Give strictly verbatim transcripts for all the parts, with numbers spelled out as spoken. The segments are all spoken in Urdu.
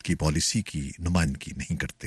کی پالیسی کی نمائندگی نہیں کرتے۔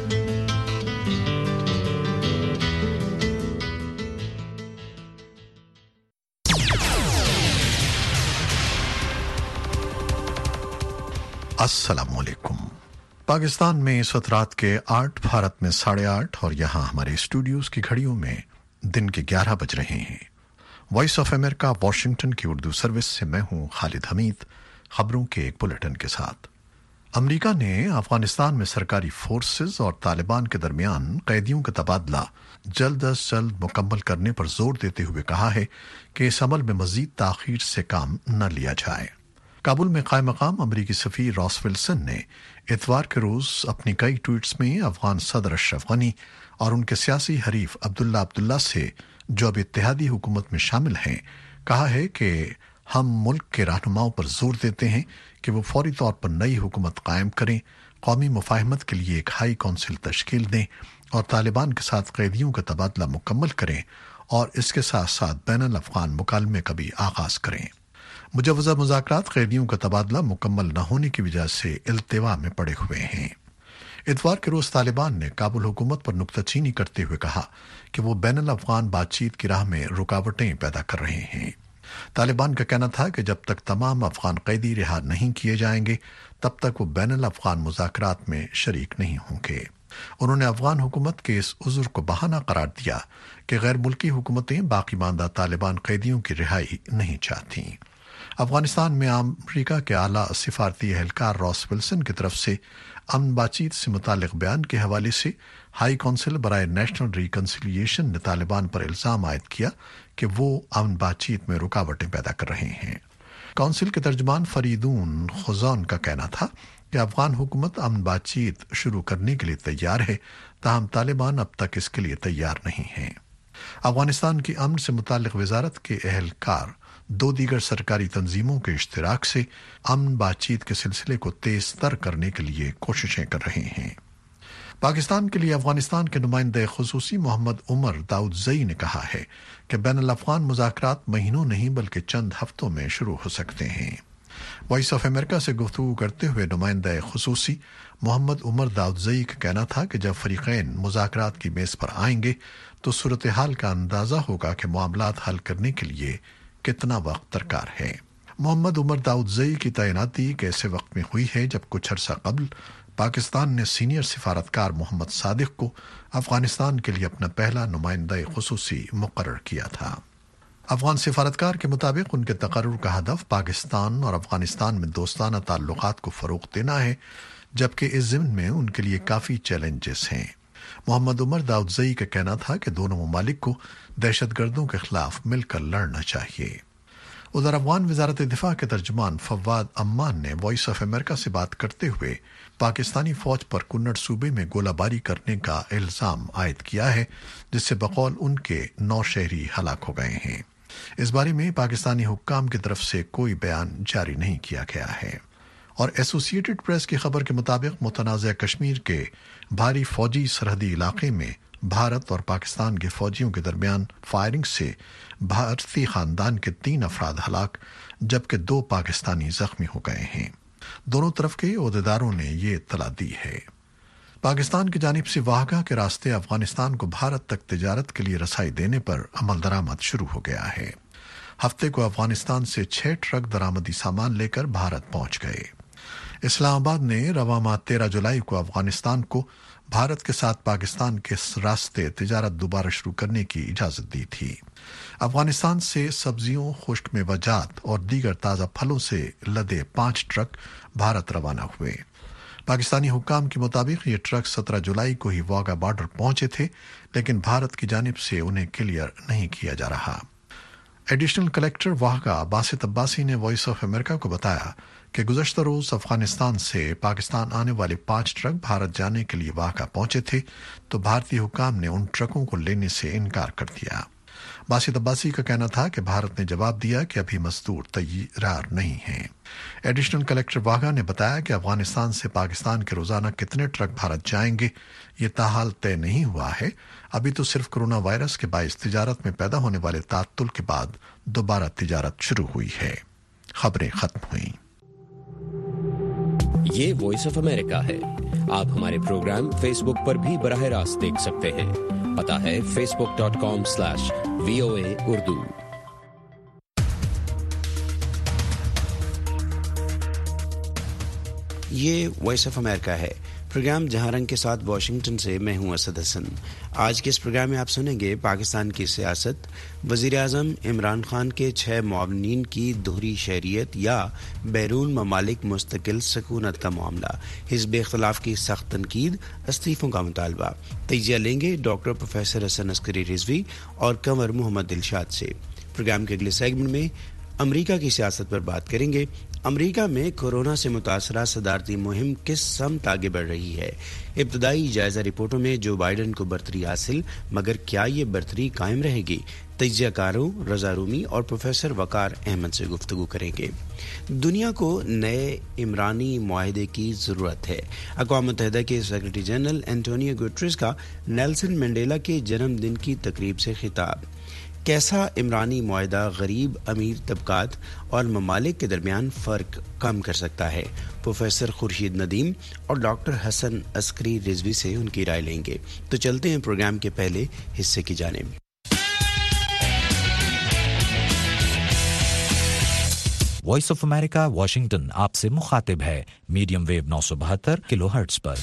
السلام علیکم۔ پاکستان میں اس وقت رات کے آٹھ، بھارت میں ساڑھے آٹھ اور یہاں ہمارے اسٹوڈیوز کی گھڑیوں میں دن کے گیارہ بج رہے ہیں۔ وائس آف امریکہ واشنگٹن کی اردو سروس سے میں ہوں خالد حمید، خبروں کے ایک بلٹن کے ساتھ۔ امریکہ نے افغانستان میں سرکاری فورسز اور طالبان کے درمیان قیدیوں کا تبادلہ جلد از جلد مکمل کرنے پر زور دیتے ہوئے کہا ہے کہ اس عمل میں مزید تاخیر سے کام نہ لیا جائے۔ کابل میں قائم مقام امریکی سفیر راس ولسن نے اتوار کے روز اپنی کئی ٹویٹس میں افغان صدر اشرف غنی اور ان کے سیاسی حریف عبداللہ عبداللہ سے، جو اب اتحادی حکومت میں شامل ہیں، کہا ہے کہ ہم ملک کے رہنماؤں پر زور دیتے ہیں کہ وہ فوری طور پر نئی حکومت قائم کریں، قومی مفاہمت کے لیے ایک ہائی کونسل تشکیل دیں اور طالبان کے ساتھ قیدیوں کا تبادلہ مکمل کریں اور اس کے ساتھ ساتھ بین الافغان مکالمے کا بھی آغاز کریں۔ مجوزہ مذاکرات قیدیوں کا تبادلہ مکمل نہ ہونے کی وجہ سے التوا میں پڑے ہوئے ہیں۔ اتوار کے روز طالبان نے کابل حکومت پر نکتہ چینی کرتے ہوئے کہا کہ وہ بین الافغان بات چیت کی راہ میں رکاوٹیں پیدا کر رہے ہیں۔ طالبان کا کہنا تھا کہ جب تک تمام افغان قیدی رہا نہیں کیے جائیں گے تب تک وہ بین الافغان مذاکرات میں شریک نہیں ہوں گے۔ انہوں نے افغان حکومت کے اس عذر کو بہانہ قرار دیا کہ غیر ملکی حکومتیں باقی ماندہ طالبان قیدیوں کی رہائی نہیں چاہتیں۔ افغانستان میں امریکہ کے اعلیٰ سفارتی اہلکار راس ولسن کی طرف سے امن بات چیت سے متعلق بیان کے حوالے سے ہائی کونسل برائے نیشنل ریکنسیلیشن نے طالبان پر الزام عائد کیا کہ وہ امن بات چیت میں رکاوٹیں پیدا کر رہے ہیں۔ کونسل کے ترجمان فریدون خزون کا کہنا تھا کہ افغان حکومت امن بات چیت شروع کرنے کے لیے تیار ہے، تاہم طالبان اب تک اس کے لیے تیار نہیں ہیں۔ افغانستان کی امن سے متعلق وزارت کے اہلکار دو دیگر سرکاری تنظیموں کے اشتراک سے امن بات چیت کے سلسلے کو تیز تر کرنے کے لیے کوششیں کر رہے ہیں۔ پاکستان کے لیے افغانستان کے نمائندہ خصوصی محمد عمر داؤدزئی نے کہا ہے کہ بین الافغان مذاکرات مہینوں نہیں بلکہ چند ہفتوں میں شروع ہو سکتے ہیں۔ وائس آف امریکہ سے گفتگو کرتے ہوئے نمائندہ خصوصی محمد عمر داؤدزئی کا کہنا تھا کہ جب فریقین مذاکرات کی میز پر آئیں گے تو صورتحال کا اندازہ ہوگا کہ معاملات حل کرنے کے لیے کتنا وقت درکار ہے۔ محمد عمر داؤدزئی کی تعیناتی ایک ایسے وقت میں ہوئی ہے جب کچھ عرصہ قبل پاکستان نے سینئر سفارتکار محمد صادق کو افغانستان کے لیے اپنا پہلا نمائندہ خصوصی مقرر کیا تھا۔ افغان سفارتکار کے مطابق ان کے تقرر کا ہدف پاکستان اور افغانستان میں دوستانہ تعلقات کو فروغ دینا ہے، جبکہ اس ضمن میں ان کے لیے کافی چیلنجز ہیں۔ محمد عمر داؤدزئی کا کہنا تھا کہ دونوں ممالک کو دہشت گردوں کے خلاف مل کر لڑنا چاہیے۔ ادھر افغان وزارت دفاع کے ترجمان فواد امان نے وائس آف امریکہ سے بات کرتے ہوئے پاکستانی فوج پر کنڑ صوبے میں گولہ باری کرنے کا الزام عائد کیا ہے، جس سے بقول ان کے نو شہری ہلاک ہو گئے ہیں۔ اس بارے میں پاکستانی حکام کی طرف سے کوئی بیان جاری نہیں کیا گیا ہے۔ اور ایسوسی ایٹڈ پریس کی خبر کے مطابق متنازع کشمیر کے بھاری فوجی سرحدی علاقے میں بھارت اور پاکستان کے فوجیوں کے درمیان فائرنگ سے بھارتی خاندان کے تین افراد ہلاک جبکہ دو پاکستانی زخمی ہو گئے ہیں۔ دونوں طرف کے عہدیداروں نے یہ اطلاع دی ہے۔ پاکستان کی جانب سے واہگہ کے راستے افغانستان کو بھارت تک تجارت کے لیے رسائی دینے پر عمل درآمد شروع ہو گیا ہے۔ ہفتے کو افغانستان سے چھ ٹرک درآمدی سامان لے کر بھارت پہنچ گئے۔ اسلام آباد نے رواں ماہ تیرہ جولائی کو افغانستان کو بھارت کے ساتھ پاکستان کے راستے تجارت دوبارہ شروع کرنے کی اجازت دی تھی۔ افغانستان سے سبزیوں، خشک میوہ اور دیگر تازہ پھلوں سے لدے پانچ ٹرک بھارت روانہ ہوئے۔ پاکستانی حکام کے مطابق یہ ٹرک سترہ جولائی کو ہی واگا بارڈر پہنچے تھے، لیکن بھارت کی جانب سے انہیں کلیئر نہیں کیا جا رہا۔ ایڈیشنل کلیکٹر واہگہ باسط عباسی نے وائس آف امریکہ کو بتایا کہ گزشتہ روز افغانستان سے پاکستان آنے والے پانچ ٹرک بھارت جانے کے لیے واہگہ پہنچے تھے تو بھارتی حکام نے ان ٹرکوں کو لینے سے انکار کر دیا۔ باسط عباسی کا کہنا تھا کہ بھارت نے جواب دیا کہ ابھی مزدور تیار نہیں ہیں۔ ایڈیشنل کلیکٹر واہگہ نے بتایا کہ افغانستان سے پاکستان کے روزانہ کتنے ٹرک بھارت جائیں گے یہ تاحال طے نہیں ہوا ہے، ابھی تو صرف کرونا وائرس کے باعث تجارت میں پیدا ہونے والے تعطل کے بعد دوبارہ تجارت شروع ہوئی ہے۔ خبریں ختم ہوئیں۔ یہ وائس آف امریکہ ہے. آپ ہمارے پروگرام فیس بک پر بھی براہ راست دیکھ سکتے ہیں. پتہ ہے Facebook dot com slash V O A Urdu. یہ وائس آف امریکہ ہے، پروگرام جہاں رنگ کے ساتھ واشنگٹن سے. میں ہوں اسد حسن. آج کے اس پروگرام میں آپ سنیں گے پاکستان کی سیاست، وزیر اعظم عمران خان کے چھ معاونین کی دوہری شہریت یا بیرون ممالک مستقل سکونت کا معاملہ، حزب اختلاف کی سخت تنقید، استعفوں کا مطالبہ. تجزیہ لیں گے ڈاکٹر پروفیسر حسن عسکری رضوی اور قمر محمد دلشاد سے. پروگرام کے اگلے سیگمنٹ میں امریکہ کی سیاست پر بات کریں گے. امریکہ میں کورونا سے متاثرہ صدارتی مہم کس سمت آگے بڑھ رہی ہے؟ ابتدائی جائزہ رپورٹوں میں جو بائیڈن کو برتری حاصل، مگر کیا یہ برتری قائم رہے گی؟ تجزیہ کاروں رضا رومی اور پروفیسر وقار احمد سے گفتگو کریں گے. دنیا کو نئے عمرانی معاہدے کی ضرورت ہے. اقوام متحدہ کے سیکرٹری جنرل اینٹونیو گوٹریس کا نیلسن منڈیلا کے جنم دن کی تقریب سے خطاب. کیسا عمرانی معاہدہ غریب امیر طبقات اور ممالک کے درمیان فرق کم کر سکتا ہے؟ پروفیسر خورشید ندیم اور ڈاکٹر حسن عسکری رضوی سے ان کی رائے لیں گے. تو چلتے ہیں پروگرام کے پہلے حصے کی جانب. وائس آف امریکہ واشنگٹن آپ سے مخاطب ہے میڈیم ویو نو سو بہتر کلو ہرٹز پر.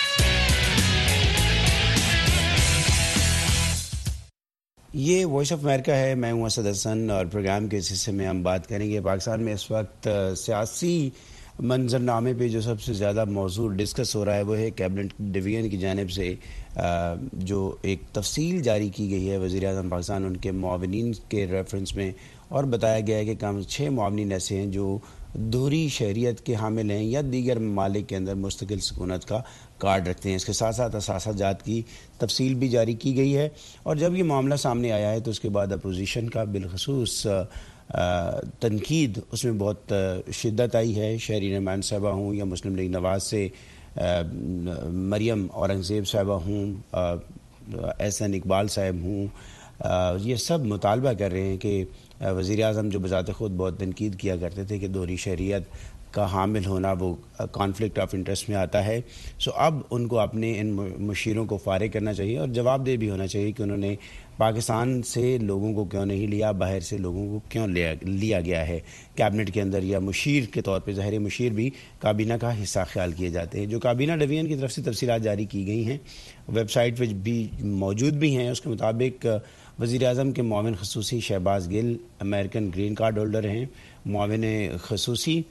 یہ وائس آف امریکہ ہے. میں ہوں اسد حسن اور پروگرام کے اس حصے میں ہم بات کریں گے پاکستان میں اس وقت سیاسی منظرنامے پہ جو سب سے زیادہ موضوع ڈسکس ہو رہا ہے وہ ہے کیبنٹ ڈویژن کی جانب سے جو ایک تفصیل جاری کی گئی ہے وزیر اعظم پاکستان ان کے معاونین کے ریفرنس میں، اور بتایا گیا ہے کہ کم چھ معاونین ایسے ہیں جو دوہری شہریت کے حامل ہیں یا دیگر ممالک کے اندر مستقل سکونت کا کارڈ رکھتے ہیں. اس کے ساتھ ساتھ اثاثہ جات کی تفصیل بھی جاری کی گئی ہے. اور جب یہ معاملہ سامنے آیا ہے تو اس کے بعد اپوزیشن کا بالخصوص تنقید اس میں بہت شدت آئی ہے. شہری نعمان صاحبہ ہوں یا مسلم لیگ نواز سے مریم اورنگزیب صاحبہ ہوں، احسن اقبال صاحب ہوں، یہ سب مطالبہ کر رہے ہیں کہ وزیر اعظم جو بذات خود بہت تنقید کیا کرتے تھے کہ دوہری شہریت کا حامل ہونا وہ کانفلکٹ آف انٹرسٹ میں آتا ہے، سو اب ان کو اپنے ان مشیروں کو فارغ کرنا چاہیے اور جواب دہ بھی ہونا چاہیے کہ انہوں نے پاکستان سے لوگوں کو کیوں نہیں لیا، باہر سے لوگوں کو کیوں لیا لیا گیا ہے کیبنٹ کے اندر یا مشیر کے طور پہ. ظاہر مشیر بھی کابینہ کا حصہ خیال کیے جاتے ہیں. جو کابینہ ڈویژن کی طرف سے تفصیلات جاری کی گئی ہیں ویب سائٹ پہ بھی موجود بھی ہیں. اس کے مطابق وزیر اعظم کے معاون خصوصی Shahbaz Gill American green card holder ہیں. معاون خصوصی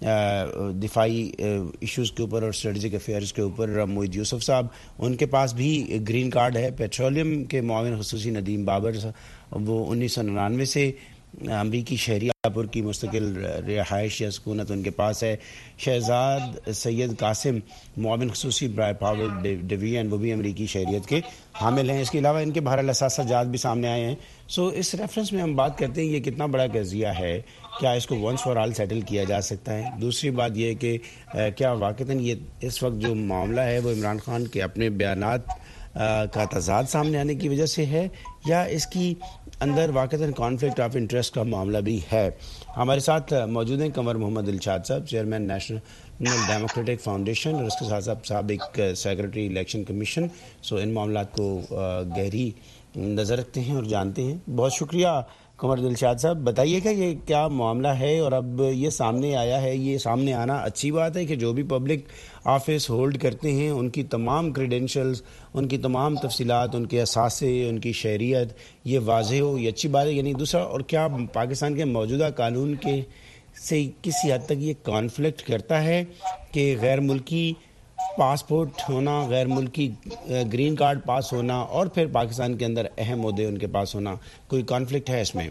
دفاعی ایشوز کے اوپر اور اسٹریٹجک افیئرز کے اوپر معید یوسف صاحب، ان کے پاس بھی گرین کارڈ ہے. پیٹرولیم کے معاون خصوصی ندیم بابر، وہ انیس سو ننانوے سے امریکی شہری پور کی مستقل رہائش یا سکونت ان کے پاس ہے. شہزاد سید قاسم معاون خصوصی برائے پاور ڈویژن، وہ بھی امریکی شہریت کے حامل ہیں. اس کے علاوہ ان کے بہرحال اثاثہ جات بھی سامنے آئے ہیں. سو اس ریفرنس میں ہم بات کرتے ہیں یہ کتنا بڑا قضیہ ہے، کیا اس کو ونس فار آل سیٹل کیا جا سکتا ہے؟ دوسری بات یہ کہ کیا واقعتاً یہ اس وقت جو معاملہ ہے وہ عمران خان کے اپنے بیانات کا تضاد سامنے آنے کی وجہ سے ہے یا اس کی اندر واقعتاً کانفلکٹ آف انٹرسٹ کا معاملہ بھی ہے؟ ہمارے ساتھ موجود ہیں قمر محمد دلشاد صاحب، چیئرمین نیشنل ڈیموکریٹک فاؤنڈیشن، اور اس کے ساتھ ساتھ سابق سیکرٹری الیکشن کمیشن. سو ان معاملات کو گہری نظر رکھتے ہیں اور جانتے ہیں. بہت شکریہ قمر دلشاد صاحب. بتائیے گا یہ کیا معاملہ ہے اور اب یہ سامنے آیا ہے؟ یہ سامنے آنا اچھی بات ہے کہ جو بھی پبلک آفس ہولڈ کرتے ہیں ان کی تمام کریڈینشلز، ان کی تمام تفصیلات، ان کے اثاثے، ان کی شہریت یہ واضح ہو، یہ اچھی بات ہے. یعنی دوسرا، اور کیا پاکستان کے موجودہ قانون کے سے کسی حد تک یہ کانفلکٹ کرتا ہے کہ غیر ملکی پاسپورٹ ہونا، غیر ملکی گرین کارڈ پاس ہونا اور پھر پاکستان کے اندر اہم عہدے ان کے پاس ہونا، کوئی کانفلکٹ ہے اس میں؟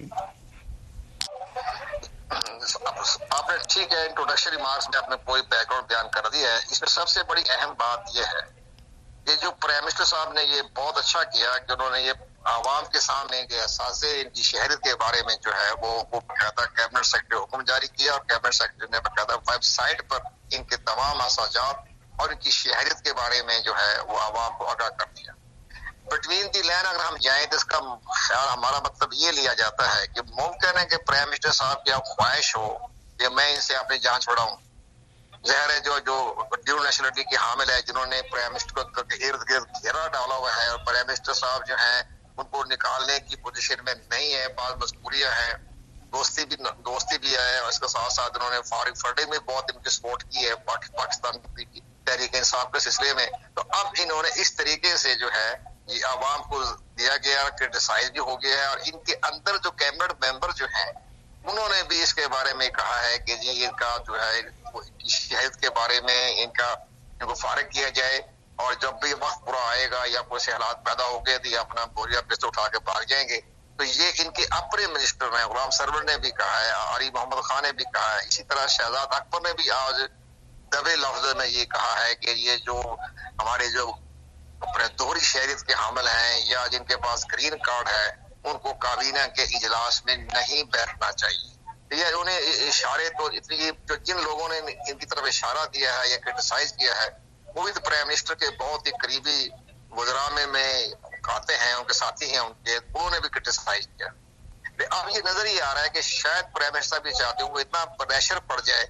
آپ نے ٹھیک ہے انٹروڈکشن ریمارکس میں آپ نے کوئی بیک گراؤنڈ بیان کر دیا ہے. اس میں سب سے بڑی اہم بات یہ ہے کہ جو پرائم منسٹر صاحب نے یہ بہت اچھا کیا کہ انہوں نے یہ عوام کے سامنے کے اثاثے ان کی شہریت کے بارے میں جو ہے وہ وہ باقاعدہ کیبنٹ سیکرٹری حکم جاری کیا اور کیبنٹ سیکرٹری نے باقاعدہ ویب سائٹ پر ان کے تمام اثاثات اور ان کی شہریت کے بارے میں جو ہے وہ عوام کو آگاہ کر دیا. بٹوین دی لائن اگر ہم جائیں تو اس کا خیال ہمارا مطلب یہ لیا جاتا ہے کہ ممکن ہے کہ پرائم منسٹر صاحب کی خواہش ہو کہ میں ان سے اپنی جان چھڑاؤں ظاہر ہے جو جو ڈیول نیشنلٹی کی حامل ہے جنہوں نے پرائم منسٹر کو ارد گرد گھیرا ڈالا ہوا ہے اور پرائم منسٹر صاحب جو ہیں ان کو نکالنے کی پوزیشن میں نہیں ہے، بعض مجبوریاں ہیں، دوستی بھی دوستی بھی ہے، اور اس کے ساتھ ساتھ انہوں نے فارغ فنڈنگ میں بہت ان کی سپورٹ کی ہے پاکستان کی تحریک انصاف کے سلسلے میں. تو اب انہوں نے اس طریقے سے جو ہے یہ عوام کو دیا گیا، کرٹیسائز بھی ہو گیا ہے، اور ان کے اندر جو کیبنٹ ممبر جو ہیں انہوں نے بھی اس کے بارے میں کہا ہے کہ جی ان کا جو ہے شہید کے بارے میں ان کا ان کو فارغ کیا جائے، اور جب بھی وقت برا آئے گا یا کوئی حالات پیدا ہو گئے تو یہ اپنا بوریا پستول اٹھا کے بھاگ جائیں گے. تو یہ ان کے اپنے منسٹر ہیں، غلام سرور نے بھی کہا ہے، علی محمد خان نے بھی کہا ہے، اسی طرح شہزاد اکبر نے بھی آج دبے لفظ میں یہ کہا ہے کہ یہ جو ہمارے جو اپنے دوہری شہریت کے حامل ہیں یا جن کے پاس گرین کارڈ ہے ان کو کابینہ کے اجلاس میں نہیں بیٹھنا چاہیے. یہ انہیں اشارے تو اتنی جو جن لوگوں نے ان کی طرف اشارہ دیا ہے یا کرٹیسائز کیا ہے وہ بھی پرائم منسٹر کے بہت ہی قریبی وزراء میں میں آتے ہیں، ان کے ساتھی ہیں ان کے، انہوں نے بھی کرٹیسائز کیا. اب یہ نظر ہی آ رہا ہے کہ شاید پرائم منسٹر بھی چاہتے ہیں وہ اتنا پریشر پڑ جائے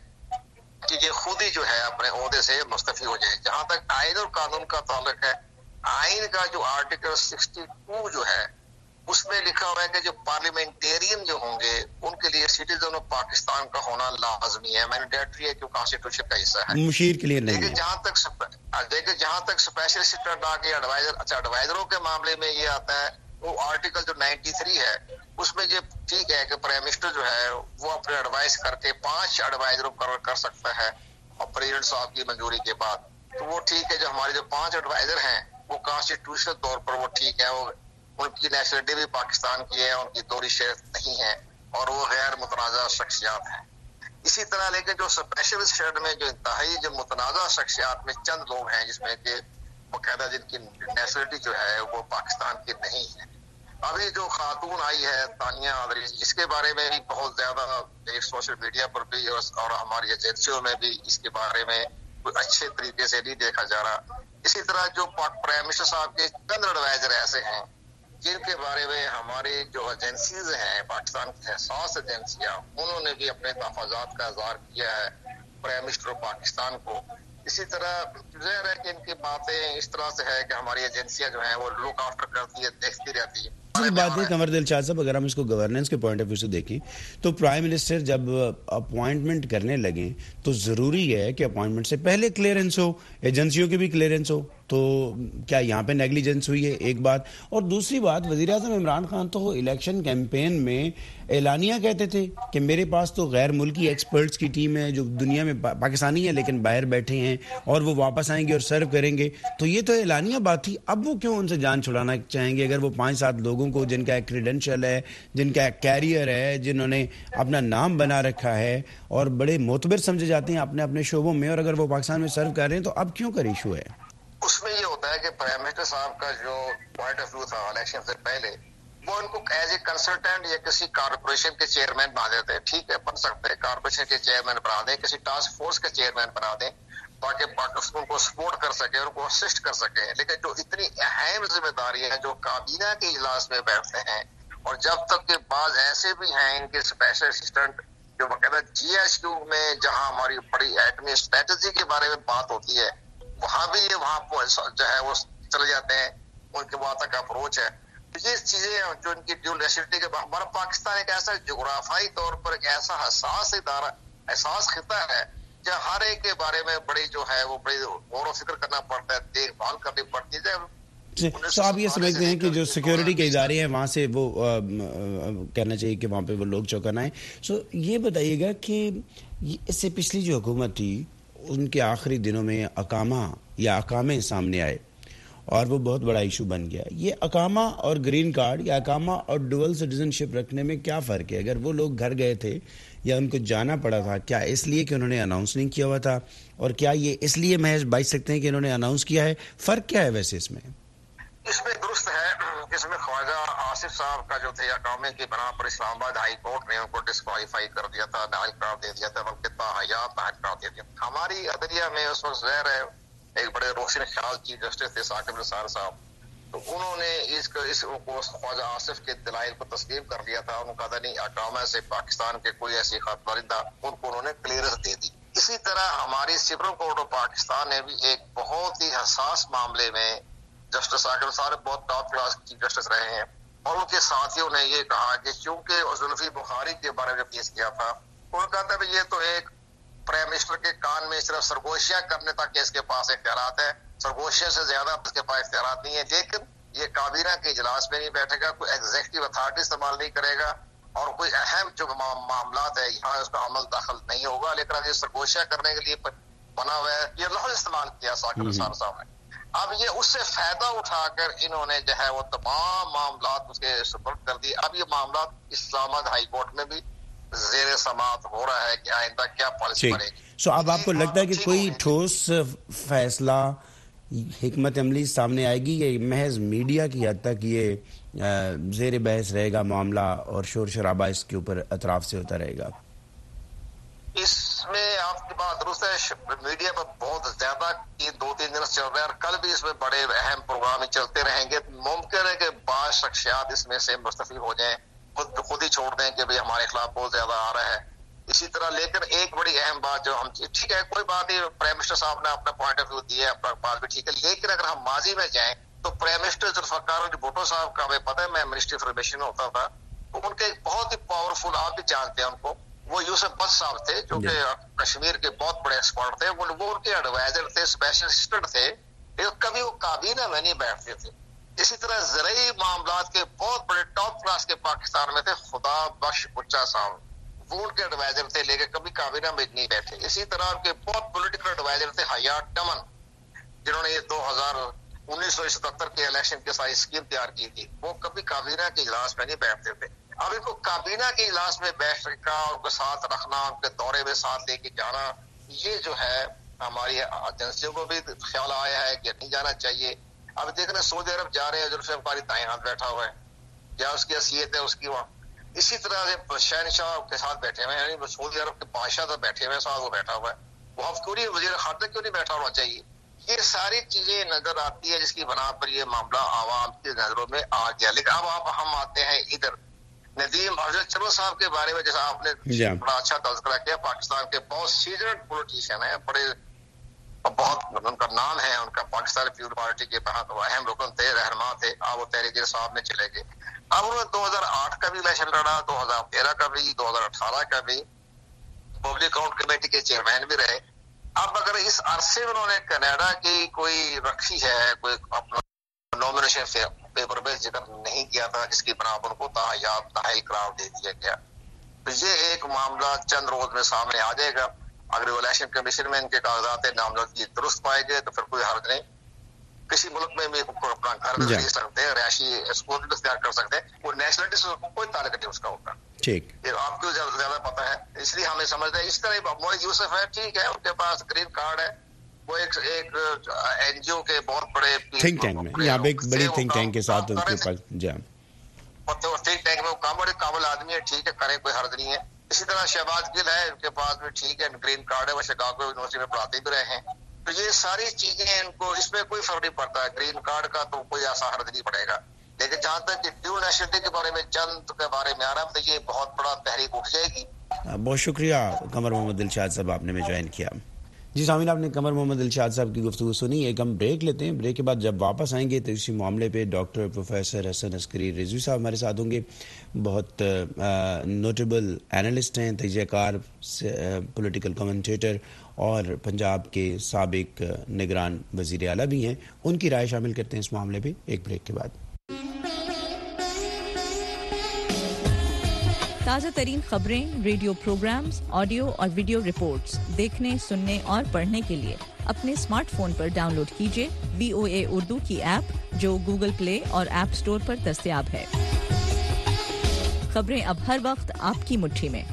کہ یہ خود ہی جو ہے اپنے عہدے سے مستعفی ہو جائے. جہاں تک آئین اور قانون کا تعلق ہے، آئین کا جو آرٹیکل سکسٹی ٹو جو ہے اس میں لکھا ہوا ہے کہ جو پارلیمنٹیرین جو ہوں گے ان کے لیے سٹیزن آف پاکستان کا ہونا لازمی ہے، مینڈیٹری ہے، جو کانسٹیٹیوشن کا حصہ ہے. مشیر کے لیے نہیں لیکن جہاں تک دیکھیں جہاں تک اسپیشل اسسٹنٹ آ کے ایڈوائزر، اچھا ایڈوائزروں کے معاملے میں یہ آتا ہے وہ آرٹیکل جو نائنٹی تھری ہے اس میں یہ ٹھیک ہے کہ پرائم منسٹر جو ہے وہ اپنے ایڈوائز کر کے پانچ ایڈوائزر مقرر کر سکتا ہے اور پریزیڈنٹ صاحب کی منظوری کے بعد. تو وہ ٹھیک ہے، جو ہمارے جو پانچ ایڈوائزر ہیں وہ کانسٹیٹیوشنل طور پر وہ ٹھیک ہے، وہ ان کی نیشنلٹی بھی پاکستان کی ہے، ان کی دوہری شہریت نہیں ہے اور وہ غیر متنازع شخصیات ہیں. اسی طرح لیکن جو اسپیشل اسٹیٹس میں جو انتہائی جو متنازع شخصیات میں چند لوگ ہیں جس میں کہ باقاعدہ جن کی نیشنلٹی جو ہے وہ پاکستان کی نہیں ہے. ابھی جو خاتون آئی ہے تانیہ عدری، اس کے بارے میں بھی بہت زیادہ ایک سوشل میڈیا پر بھی اور ہماری ایجنسیوں میں بھی اس کے بارے میں کوئی اچھے طریقے سے نہیں دیکھا جا رہا. اسی طرح جو پرائم منسٹر صاحب کے چند ایڈوائزر ایسے ہیں جن کے بارے میں ہمارے جو ایجنسیز ہیں پاکستان کی حساس ایجنسیاں انہوں نے بھی اپنے تحفظات کا اظہار کیا ہے پرائم منسٹر پاکستان کو. اسی طرح ظاہر ہے کہ ان کی باتیں اس طرح سے ہے کہ ہماری ایجنسیاں جو ہیں وہ لک آفٹر کرتی ہے، دیکھتی رہتی ہے. بات ہے قمر دلشاد صاحب، اگر ہم اس کو گورننس کے پوائنٹ آف ویو سے دیکھیں تو پرائم منسٹر جب اپوائنٹمنٹ کرنے لگیں تو ضروری ہے کہ اپوائنٹمنٹ سے پہلے کلیئرنس ہو، ایجنسیوں کی بھی کلیئرنس ہو. تو کیا یہاں پہ نیگلیجنس ہوئی ہے؟ ایک بات. اور دوسری بات، وزیر اعظم عمران خان تو الیکشن کیمپین میں اعلانیہ کہتے تھے کہ میرے پاس تو غیر ملکی ایکسپرٹس کی ٹیم ہے جو دنیا میں پاکستانی ہیں لیکن باہر بیٹھے ہیں اور وہ واپس آئیں گے اور سرو کریں گے. تو یہ تو اعلانیہ بات تھی، اب وہ کیوں ان سے جان چھڑانا چاہیں گے اگر وہ پانچ سات لوگوں کو جن کا ایک کریڈنشل ہے، جن کا ایک کیریئر ہے، جنہوں نے اپنا نام بنا رکھا ہے اور بڑے معتبر سمجھے جاتے ہیں اپنے اپنے شعبوں میں، اور اگر وہ پاکستان میں سرو کر رہے ہیں تو اب کیوں کا ایشو ہے؟ اس میں یہ ہوتا ہے کہ پرائم منسٹر صاحب کا جو پوائنٹ آف ویو تھا الیکشن سے پہلے وہ ان کو ایز اے کنسلٹنٹ یا کسی کارپوریشن کے چیئرمین بنا دیتے ہیں. ٹھیک ہے، بن سکتے ہیں کارپوریشن کے چیئرمین بنا دیں، کسی ٹاسک فورس کے چیئرمین بنا دیں تاکہ پاکستان کو سپورٹ کر سکے اور ان کو اسسٹ کر سکے. لیکن جو اتنی اہم ذمہ داری ہے جو کابینہ کے اجلاس میں بیٹھتے ہیں، اور جب تک کہ بعض ایسے بھی ہیں ان کے اسپیشل اسسٹنٹ جو باقاعدہ جی ایس کیو میں جہاں ہماری بڑی ایٹمی اسٹریٹجی کے بارے میں بات ہوتی ہے وہاں بھی یہ وہاں جو ہے وہ چلے جاتے ہیں، ان کے وہاں تک اپروچ ہے. یہ چیزیں جو ان کی ڈیول نیشنلٹی کے ہمارا پاکستان ایک ایسا جغرافیائی طور پر ایک ایسا حساس ادارہ حساس خطہ ہے جہاں ہر ایک کے بارے میں بڑی جو ہے وہ بڑی غور و فکر کرنا پڑتا ہے، دیکھ بھال کرنی پڑتی ہے. تو آپ یہ سمجھتے ہیں کہ جو سیکیورٹی کے ادارے ہیں وہاں سے وہ کہنا چاہیے کہ وہاں پہ وہ لوگ چوکنا ہے. سو یہ بتائیے گا کہ اس سے پچھلی جو حکومت تھی ان کے آخری دنوں میں اقامہ یا اقامے سامنے آئے اور وہ بہت بڑا ایشو بن گیا. یہ اقامہ اور گرین کارڈ یا اقامہ اور ڈوئل سٹیزن شپ رکھنے میں کیا فرق ہے؟ اگر وہ لوگ گھر گئے تھے یا ان کو جانا پڑا تھا، کیا اس لیے کہ انہوں نے اناؤنس نہیں کیا ہوا تھا، اور کیا یہ اس لیے محض بچ سکتے ہیں کہ انہوں نے اناؤنس کیا ہے؟ فرق کیا ہے ویسے اس میں؟ اس میں درست ہے، اس میں خواجہ آصف صاحب کا جو تھے اقامے کی بنا پر اسلام آباد ہائی کورٹ نے ان کو ڈسکوالیفائی کر دیا تھا، نااہل قرار دے دیا تھا، بلکہ تاحیات نااہل قرار دے دیا. ہماری عدلیہ میں اس وقت ظاہر ہے ایک بڑے روشن خیال چیف جسٹس تھے ثاقب نثار صاحب، تو انہوں نے اس کو اس کو خواجہ آصف کے دلائل کو تسلیم کر لیا تھا. انہوں نے کہا تھا نہیں، اقامہ سے پاکستان کے کوئی ایسی خط والدہ ان کو انہوں نے کلیئرنس دے دی. اسی طرح ہماری سپریم کورٹ آف پاکستان نے بھی ایک بہت ہی حساس معاملے میں جسٹس عاقب صاحب بہت ٹاپ کلاس چیف جسٹس رہے ہیں اور ان کے ساتھیوں نے یہ کہا کہ چونکہ زلفی بخاری کے بارے میں پیش کیا تھا انہوں نے کہا تھا کہ یہ تو ایک پرائم منسٹر کے کان میں صرف سرگوشیاں کرنے تک اس کے پاس اختیارات ہیں, سرگوشیاں سے زیادہ اس کے پاس اختیارات نہیں ہیں, لیکن یہ کابینہ کے اجلاس میں نہیں بیٹھے گا, کوئی ایگزیکٹو اتھارٹی استعمال نہیں کرے گا اور کوئی اہم جو معاملات ہے یہاں اس کا عمل داخل نہیں ہوگا. لیکن یہ سرگوشیاں کرنے کے لیے بنا ہوا ہے, یہ لفظ استعمال کیا ثاقب نثار صاحب نے. اب یہ اس سے فائدہ اٹھا کر انہوں نے جو ہے وہ تمام معاملات اس کے سپرد کر دیے. اب یہ معاملات اسلام آباد ہائی کورٹ میں بھی زیر سماعت ہو رہا ہے کہ آئندہ کیا پالیسی بنے گی. سو اب آپ کو لگتا ہے کہ کوئی ٹھوس فیصلہ حکمت عملی سامنے آئے گی یا محض میڈیا کی حد تک یہ زیر بحث رہے گا معاملہ اور شور شرابہ اس کے اوپر اطراف سے ہوتا رہے گا؟ اس میں آپ کی بات درست ہے, میڈیا پر بہت زیادہ دو تین دن چل رہے ہیں اور کل بھی اس میں بڑے اہم پروگرام چلتے رہیں گے. ممکن ہے کہ بعض شخصیات اس میں سے مستفید ہو جائیں, خود خود ہی چھوڑ دیں کہ بھئی ہمارے خلاف بہت زیادہ آ رہا ہے. اسی طرح لیکن ایک بڑی اہم بات جو ہم ٹھیک ہے کوئی بات نہیں, پرائم منسٹر صاحب نے اپنا پوائنٹ آف ویو دیا ہے, اپنا بات بھی ٹھیک ہے, لیکن اگر ہم ماضی میں جائیں تو پرائم منسٹر ذوالفقار علی بھٹو صاحب کا ہمیں پتہ ہے, میں منسٹری انفارمیشن ہوتا تھا, تو ان کے بہت ہی پاورفل, آپ بھی جانتے ہیں ان کو, وہ یوسف بٹ صاحب تھے جو کہ کشمیر کے بہت بڑے ایکسپرٹ تھے, وہ ان کے ایڈوائزر تھے, اسپیشل اسسٹنٹ تھے, کبھی وہ کابینہ میں نہیں بیٹھتے تھے. اسی طرح زرعی معاملات کے بہت بڑے ٹاپ کلاس کے پاکستان میں تھے خدا بخش بچا صاحب, وہ ان کے ایڈوائزر تھے لیکن کبھی کابینہ میں نہیں بیٹھے. اسی طرح ان کے بہت پولیٹیکل ایڈوائزر تھے حیات ٹمن, جنہوں نے یہ دو ہزار انیس سو ستہتر کے الیکشن کے ساتھ اسکیم تیار کی تھی, وہ کبھی کابینہ کے اجلاس میں نہیں بیٹھتے تھے. اب ان کو کابینہ کے اجلاس میں بیٹھ کا ان کے ساتھ رکھنا, ان کے دورے میں ساتھ لے کے جانا, یہ جو ہے ہماری ایجنسیوں کو بھی خیال آیا ہے کہ نہیں جانا چاہیے. اب دیکھ رہے ہیں سعودی عرب جا رہے ہیں, زلفی بخاری دائیں ہاتھ بیٹھا ہوا ہے, کیا اس کی حیثیت ہے اس کی وہاں. اسی طرح سے شہنشاہ کے ساتھ بیٹھے ہوئے ہیں, یعنی سعودی عرب کے بادشاہ تو بیٹھے ہوئے ہیں, ساتھ وہ بیٹھا ہوا ہے, وہ اب کیوں نہیں وزیر خارجہ کیوں نہیں بیٹھا ہونا چاہیے. یہ ساری چیزیں نظر آتی ہے جس کی بنا پر یہ معاملہ عوام کی نظروں میں آ گیا. لیکن اب آپ ہم آتے ہیں ادھر ندیم افضل چلو صاحب کے بارے میں, جیسا آپ نے بڑا اچھا تذکرہ کیا, پاکستان کے بہت سیزنڈ پولیٹیشین ہیں, بڑے بہت ان کا نام ہے, ان کا پاکستان پیپل پارٹی کے بہت اہم رکن تھے, رہنما تھے. اب وہ تحریک انصاف میں چلے گئے. اب انہوں نے دو ہزار آٹھ کا بھی الیکشن لڑا, دو ہزار تیرہ کا بھی, دو ہزار اٹھارہ کا بھی, پبلک اکاؤنٹ کمیٹی کے چیئرمین بھی رہے. اب اگر اس عرصے میں انہوں نے کینیڈا کی کوئی رکھی ہے, کوئی اپنا نامینیشن پیپر پہ ذکر نہیں کیا تھا جس کی بنا پر ان کو تاحیات نااہل قرار دے دیا گیا, تو یہ ایک معاملہ چند روز میں سامنے آ جائے گا. اگر الیکشن کمیشن میں ان کے کاغذات نامزدگی درست پائے گئے تو پھر کوئی حرج نہیں, کسی ملک میں بھی اپنا گھر بھی لے سکتے ہیں, رہائشی اسکول بھی اختیار کر سکتے ہیں, وہ نیشنلٹی سے کوئی تعلق نہیں اس کا ہوگا. ٹھیک, آپ کو زیادہ پتا ہے اس لیے ہمیں سمجھتے ہیں. اس طرح موئز یوسف ہے, ٹھیک ہے, ان کے پاس گرین کارڈ ہے, وہ ایک ایک این جی او کے بہت بڑے تھنک ٹینک میں, یہاں پہ ایک بڑی تھنک ٹینک کے ساتھ ان کے پاس جی تھنک ٹینک میں وہ کام بڑے قابل آدمی ہے, ٹھیک ہے, کریں, کوئی حرج نہیں ہے. اسی طرح شہباز گل ہے, ان کے پاس بھی ٹھیک ہے, گرین کارڈ ہے, وہ شکاگو یونیورسٹی میں پڑھاتے بھی رہے ہیں. تو یہ ساری چیزیں ان کو اس میں کوئی فرق نہیں پڑتا ہے, گرین کارڈ کا تو کوئی ایسا حرج نہیں پڑے گا. لیکن جہاں تک کہ ڈیو نیشنلٹی کے بارے میں چند کے بارے میں آ رہا ہے تو یہ بہت بڑا تحریک اٹھ جائے گی. بہت شکریہ قمر محمد دلشاد صاحب, آپ نے میں جوائن کیا. جی سامعین, آپ نے قمر محمد دلشاد صاحب کی گفتگو سنی. ایک ہم بریک لیتے ہیں, بریک کے بعد جب واپس آئیں گے تو اسی معاملے پہ ڈاکٹر پروفیسر حسن عسکری رضوی صاحب ہمارے ساتھ ہوں گے. بہت نوٹیبل اینالسٹ ہیں, تجزیہ کار, پولیٹیکل کمنٹیٹر اور پنجاب کے سابق نگران وزیر اعلیٰ بھی ہیں. ان کی رائے شامل کرتے ہیں اس معاملے پہ ایک بریک کے بعد. تازہ ترین خبریں, ریڈیو پروگرامز, آڈیو اور ویڈیو رپورٹس دیکھنے, سننے اور پڑھنے کے لیے اپنے اسمارٹ فون پر ڈاؤن لوڈ کیجیے وی او اے اردو کی ایپ, جو گوگل پلے اور ایپ اسٹور پر دستیاب ہے. خبریں اب ہر وقت آپ کی مٹھی میں.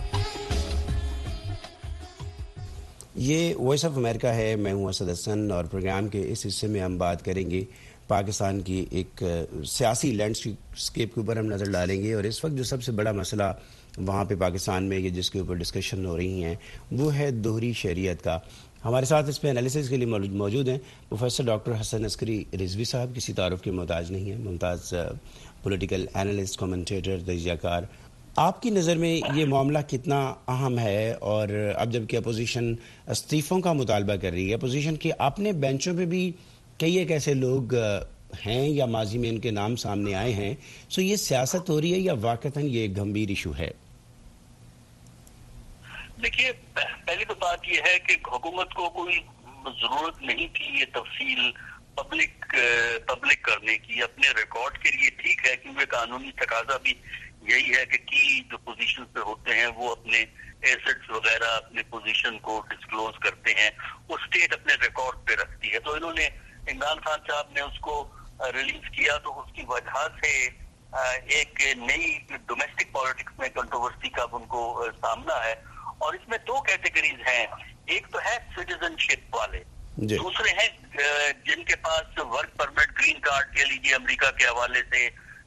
یہ وائس آف امریکہ ہے, میں ہوں اسد حسن, اور پروگرام کے اس حصے میں ہم بات کریں گے پاکستان کی ایک سیاسی لینڈسکیپ کے اوپر ہم نظر ڈالیں گے. اور اس وقت جو سب سے بڑا مسئلہ وہاں پہ پاکستان میں یہ جس کے اوپر ڈسکشن ہو رہی ہیں وہ ہے دوہری شہریت کا. ہمارے ساتھ اس پہ انالیسس کے لیے موجود ہیں پروفیسر ڈاکٹر حسن عسکری رضوی صاحب. کسی تعارف کے محتاج نہیں ہیں, ممتاز پولیٹیکل اینالسٹ, کمنٹیٹر, تجزیہ کار آپ کی نظر میں یہ معاملہ کتنا اہم ہے؟ اور اب جب کہ اپوزیشن استعفوں کا مطالبہ کر رہی ہے، اپوزیشن کے اپنے بینچوں پہ بھی کئی ایک ایسے لوگ ہیں یا ماضی میں ان کے نام سامنے آئے ہیں، سو یہ سیاست ہو رہی ہے یا واقعتاً یہ ایک گمبھیر ایشو ہے؟ دیکھیے، پہلی تو بات یہ ہے کہ حکومت کو کوئی ضرورت نہیں تھی یہ تفصیل پبلک پبلک کرنے کی اپنے ریکارڈ کے لیے. ٹھیک ہے، کیونکہ قانونی تقاضا بھی یہی ہے کہ کی جو پوزیشن پہ ہوتے ہیں وہ اپنے ایسٹس وغیرہ اپنے پوزیشن کو ڈسکلوز کرتے ہیں، وہ اسٹیٹ اپنے ریکارڈ پہ رکھتی ہے. تو انہوں نے عمران خان صاحب نے اس کو ریلیز کیا تو اس کی وجہ سے ایک نئی ڈومیسٹک پالیٹکس میں کنٹروورسی کا ان کو سامنا ہے. اور اس میں دو کیٹیگریز ہیں، ایک تو ہے سٹیزن شپ والے، دوسرے ہیں جن کے پاس ورک پرمٹ گرین کارڈ کہہ لیجیے امریکہ کے حوالے سے،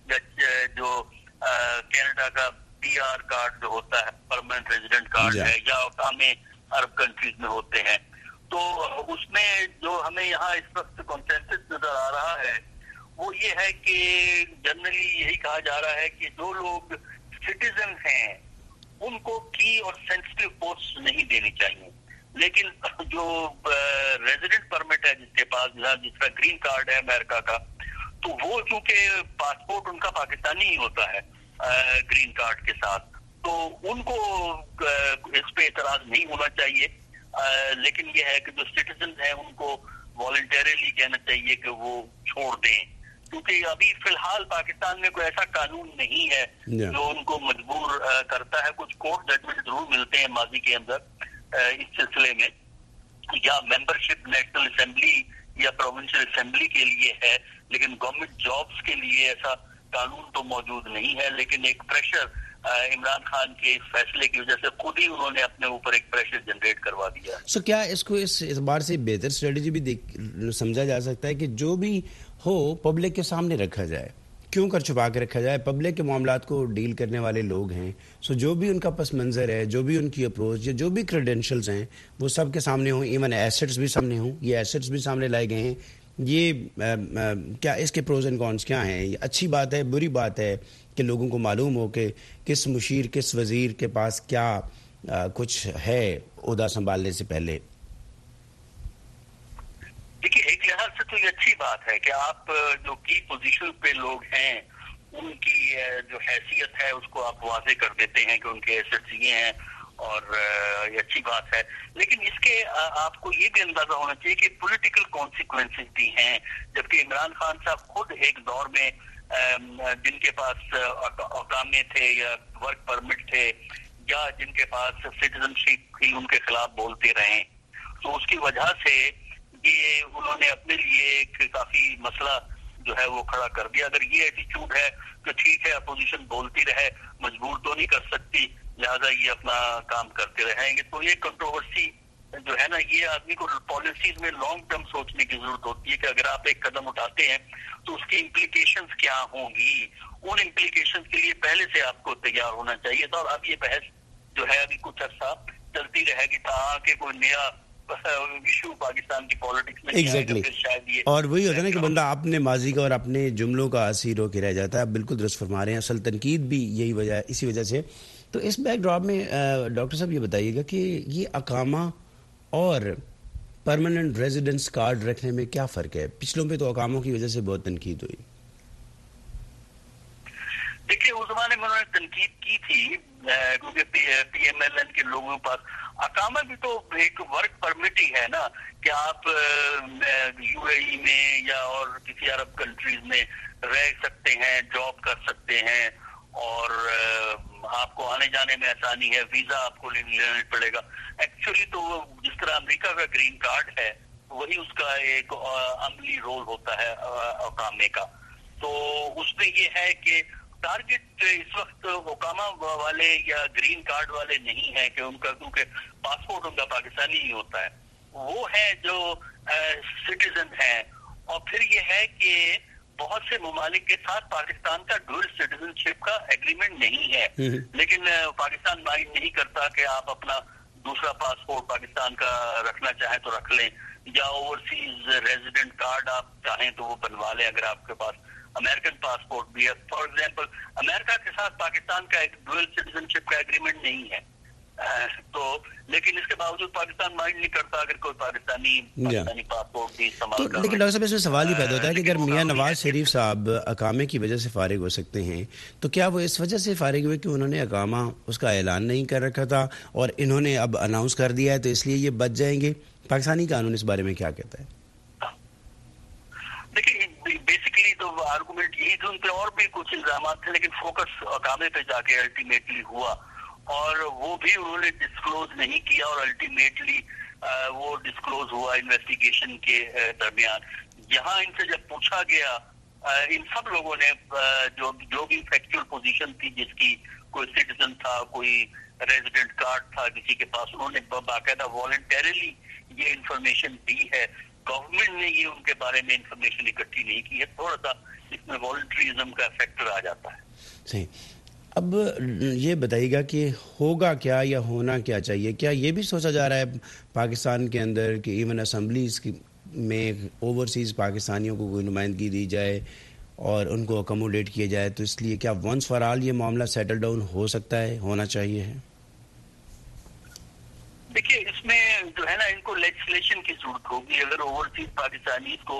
جو کینیڈا کا پی آر کارڈ جو ہوتا ہے پرماننٹ ریزیڈنٹ کارڈ ہے، یا اقامے عرب کنٹریز میں ہوتے ہیں. تو اس میں جو ہمیں یہاں اس وقت کنسنسس نظر آ رہا ہے وہ یہ ہے کہ جنرلی یہی کہا جا رہا ہے کہ جو لوگ سٹیزن ہیں ان کو کی اور سینسٹیو پوسٹ نہیں دینی چاہیے، لیکن جو ریزیڈنٹ پرمٹ ہے جس کے پاس جس کا گرین کارڈ ہے امریکہ کا، تو وہ چونکہ پاسپورٹ ان کا پاکستانی ہی ہوتا ہے گرین کارڈ کے ساتھ، تو ان کو اس پہ اعتراض نہیں ہونا چاہیے. لیکن یہ ہے کہ جو سٹیزن ہیں ان کو والنٹریلی کہنا چاہیے کہ وہ چھوڑ دیں، کیونکہ ابھی فی الحال پاکستان میں کوئی ایسا قانون نہیں ہے جو ان کو مجبور کرتا ہے. کچھ کورٹ ججمنٹ ضرور ملتے ہیں ماضی کے اندر اس سلسلے میں، یا ممبرشپ نیشنل اسمبلی یا پروونشل اسمبلی کے لیے ہے، لیکن گورنمنٹ جابس کے لیے ایسا قانون تو موجود نہیں ہے. لیکن ایک پریشر عمران خان کے اس فیصلے کی وجہ سے خود ہی انہوں نے اپنے اوپر ایک پریشر جنریٹ کروا دیا. سو کیا اس کو اس اعتبار سے بہتر اسٹریٹجی بھی سمجھا جا سکتا ہے کہ جو بھی ہو پبلک کے سامنے رکھا جائے؟ کیوں کر چھپا کے رکھا جائے؟ پبلک کے معاملات کو ڈیل کرنے والے لوگ ہیں، سو جو بھی ان کا پس منظر ہے، جو بھی ان کی اپروچ یا جو بھی کریڈینشلز ہیں وہ سب کے سامنے ہوں، ایون ایسٹس بھی سامنے ہوں. یہ ایسٹس بھی سامنے لائے گئے ہیں. یہ کیا اس کے پروز اینڈ کونس کیا ہیں؟ یہ اچھی بات ہے، بری بات ہے کہ لوگوں کو معلوم ہو کہ کس مشیر کس وزیر کے پاس کیا کچھ ہے عہدہ سنبھالنے سے پہلے؟ دیکھیے، ایک لحاظ سے تو یہ اچھی بات ہے کہ آپ جو کی پوزیشن پہ لوگ ہیں ان کی جو حیثیت ہے اس کو آپ واضح کر دیتے ہیں کہ ان کے ایسٹس یہ ہیں، اور یہ اچھی بات ہے. لیکن اس کے آپ کو یہ بھی اندازہ ہونا چاہیے کہ پولیٹیکل کانسیکوینسز بھی ہیں. جبکہ عمران خان صاحب خود ایک دور میں جن کے پاس اقامے تھے یا ورک پرمٹ تھے یا جن کے پاس سٹیزن شپ تھی ان کے خلاف بولتے رہے، تو اس کی وجہ سے یہ انہوں نے اپنے لیے ایک کافی مسئلہ جو ہے وہ کھڑا کر دیا. اگر یہ ایٹیچیوڈ ہے کہ ٹھیک ہے اپوزیشن بولتی رہے، مجبور تو نہیں کر سکتی، لہذا یہ اپنا کام کرتے رہیں گے، تو یہ کنٹروورسی جو ہے نا، یہ آدمی کو پالیسیز میں لانگ ٹرم سوچنے کی ضرورت ہوتی ہے کہ اگر آپ ایک قدم اٹھاتے ہیں تو اس کی امپلیکیشنز کیا ہوں گی. ان امپلیکیشنز کے لیے پہلے سے آپ کو تیار ہونا چاہیے تھا. اور اب یہ بحث جو ہے ابھی کچھ عرصہ چلتی رہے گی تاکہ کوئی نیا ایشو پاکستان کی پالیٹکس میں exactly. شاید یہ اور وہی ہوتا ہے نا کہ بندہ اپنے ماضی کا اور اپنے جملوں کا اسیر ہو کے رہ جاتا ہے. آپ بالکل درست فرما رہے ہیں. اصل تنقید بھی یہی وجہ اسی وجہ سے. تو اس بیک ڈراپ میں ڈاکٹر صاحب یہ بتائیے گا کہ یہ اقامہ اور پرماننٹ ریزیڈنس کارڈ رکھنے میں کیا فرق ہے؟ پچھلوں پہ تو اقاموں کی وجہ سے بہت تنقید ہوئی. دیکھیے، اس زمانے میں انہوں نے تنقید کی تھی کیونکہ پی ایم ایل این کے لوگوں پر اقامہ بھی تو ایک ورک پرمٹ ہی ہے نا، کہ آپ یو اے ای میں یا اور کسی عرب کنٹریز میں رہ سکتے ہیں، جاب کر سکتے ہیں، اور آپ کو آنے جانے میں آسانی ہے، ویزا آپ کو لینا پڑے گا. ایکچولی تو جس طرح امریکہ کا گرین کارڈ ہے وہی اس کا ایک عملی رول ہوتا ہے اقامے کا. تو اس میں یہ ہے کہ ٹارگٹ اس وقت اقامہ والے یا گرین کارڈ والے نہیں ہے کہ ان کا، کیونکہ پاسپورٹ ان کا پاکستانی ہی ہوتا ہے، وہ ہے جو سٹیزن ہیں. اور پھر یہ ہے کہ بہت سے ممالک کے ساتھ پاکستان کا ڈوئل سٹیزن شپ کا ایگریمنٹ نہیں ہے، لیکن پاکستان مائنڈ نہیں کرتا کہ آپ اپنا دوسرا پاسپورٹ پاکستان کا رکھنا چاہیں تو رکھ لیں، یا اوورسیز ریزیڈنٹ کارڈ آپ چاہیں تو وہ بنوا لیں اگر آپ کے پاس امریکن پاسپورٹ بھی ہے. فار ایگزامپل امریکہ کے ساتھ پاکستان کا ایک ڈوئل سٹیزن شپ کا ایگریمنٹ نہیں ہے, تو لیکن اس کے باوجود پاکستان مائنڈ نہیں کرتا اگر کوئی پاکستانی پاکستانی پاسپورٹ بھی استعمال کر. لیکن ڈاکٹر صاحب اس میں سوال یہ پیدا ہوتا ہے کہ اگر میاں نواز شریف صاحب اقامے کی وجہ سے فارغ ہو سکتے ہیں تو کیا وہ اس وجہ سے فارغ ہوئے کہ انہوں نے اقامہ اس کا اعلان نہیں کر رکھا تھا اور انہوں نے اب اناؤنس کر دیا ہے تو اس لیے یہ بچ جائیں گے؟ پاکستانی قانون اس بارے میں کیا کہتا ہے؟ دیکھیے بیسیکلی تو آرگومنٹ یہی تھے, ان پہ اور بھی کچھ الزامات تھے لیکن فوکس اقامے پہ جا کے الٹیمیٹلی ہوا, اور وہ بھی انہوں نے ڈسکلوز نہیں کیا, اور الٹیمیٹلی وہ ڈسکلوز ہوا انویسٹیگیشن کے درمیان. یہاں ان سے جب پوچھا گیا ان سب لوگوں نے جو جو بھی فیکچوئل پوزیشن تھی, جس کی کوئی سٹیزن تھا, کوئی ریزیڈنٹ کارڈ تھا کسی کے پاس, انہوں نے باقاعدہ والنٹریلی یہ انفارمیشن دی ہے. گورنمنٹ نے یہ ان کے بارے میں انفارمیشن اکٹھی نہیں کی ہے. تھوڑا سا اس میں والنٹریزم کا فیکٹر آ جاتا ہے. صحیح. اب یہ بتائیے گا کہ ہوگا کیا یا ہونا کیا چاہیے؟ کیا یہ بھی سوچا جا رہا ہے پاکستان کے اندر کہ ایون اسمبلیز کی میں اوورسیز پاکستانیوں کو کوئی نمائندگی دی جائے اور ان کو اکوموڈیٹ کیا جائے, تو اس لیے کیا ونس فار آل یہ معاملہ سیٹل ڈاؤن ہو سکتا ہے, ہونا چاہیے ہے؟ دیکھیے اس میں جو ہے نا ان کو لیجسلیشن کی ضرورت ہوگی. اگر اوورسیز پاکستانی کو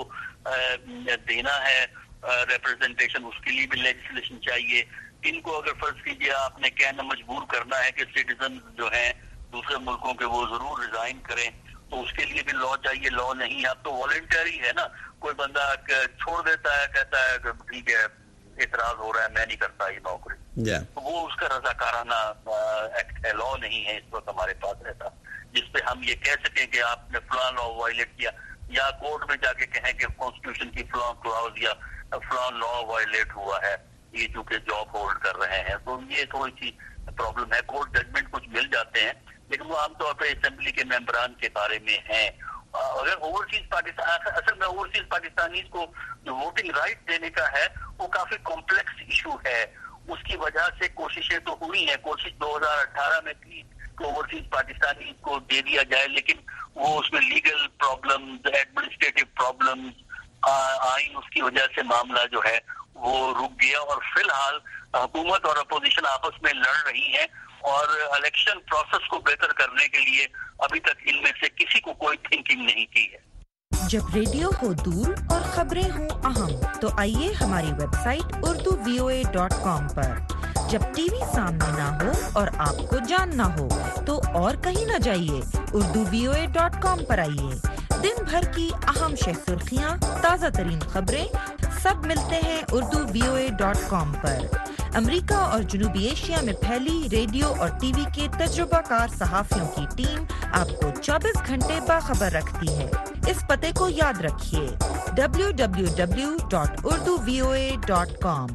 دینا ہے ریپرزنٹیشن, اس کے لیے بھی لیجسلیشن چاہیے. ان کو اگر فرض کیجیے آپ نے کہنا مجبور کرنا ہے کہ سٹیزن جو ہیں دوسرے ملکوں کے وہ ضرور ریزائن کریں, تو اس کے لیے بھی لا چاہیے. لا نہیں ہے, اب تو والنٹری ہے نا, کوئی بندہ چھوڑ دیتا ہے, کہتا ہے کہ ٹھیک ہے اعتراض ہو رہا ہے میں نہیں کرتا یہ نوکری, yeah. وہ اس کا رضاکارانہ ایکٹ ہے, لا نہیں ہے اس وقت ہمارے پاس رہتا جس پہ ہم یہ کہہ سکیں کہ آپ نے فلاں لا وائلیٹ کیا, یا کورٹ میں جا کے کہیں کہ کانسٹیٹیوشن کی فلاں کلاؤز یا فلاں لا وائلیٹ ہوا ہے, یہ چونکہ جاب ہولڈ کر رہے ہیں. تو یہ تھوڑی سی پرابلم ہے. کورٹ ججمنٹ کچھ مل جاتے ہیں لیکن وہ عام طور پہ اسمبلی کے ممبران کے بارے میں ہیں. اگر اوورسیز پاکستان, اصل میں اوورسیز پاکستانیز کو جو ووٹنگ رائٹ دینے کا ہے وہ کافی کمپلیکس ایشو ہے. اس کی وجہ سے کوششیں تو ہوئی ہیں, کوشش دو ہزار اٹھارہ میں تھی کہ اوورسیز پاکستانی کو دے دیا جائے, لیکن وہ اس میں لیگل پرابلمز, ایڈمنسٹریٹو پرابلمز آئین, اس کی وجہ سے معاملہ جو ہے وہ رک گیا. اور فی الحال حکومت اور اپوزیشن آپس میں لڑ رہی ہیں, اور الیکشن پروسیس کو بہتر کرنے کے لیے ابھی تک ان میں سے کسی کو کوئی تھنکنگ نہیں کی ہے. جب ریڈیو ہو دور اور خبریں ہوں اہم تو آئیے ہماری website Urdu V O A dot com پر. جب ٹی وی سامنے نہ ہو اور آپ کو جاننا ہو تو اور کہیں نہ جائیے, Urdu V O A dot com پر آئیے. دن بھر کی اہم شہ سرخیاں, تازہ ترین خبریں سب ملتے ہیں Urdu V O A dot com پر. امریکہ اور جنوبی ایشیا میں پھیلی ریڈیو اور ٹی وی کے تجربہ کار صحافیوں کی ٹیم آپ کو چوبیس گھنٹے باخبر رکھتی ہے. اس پتے کو یاد رکھیے, W W W dot Urdu V O A dot com.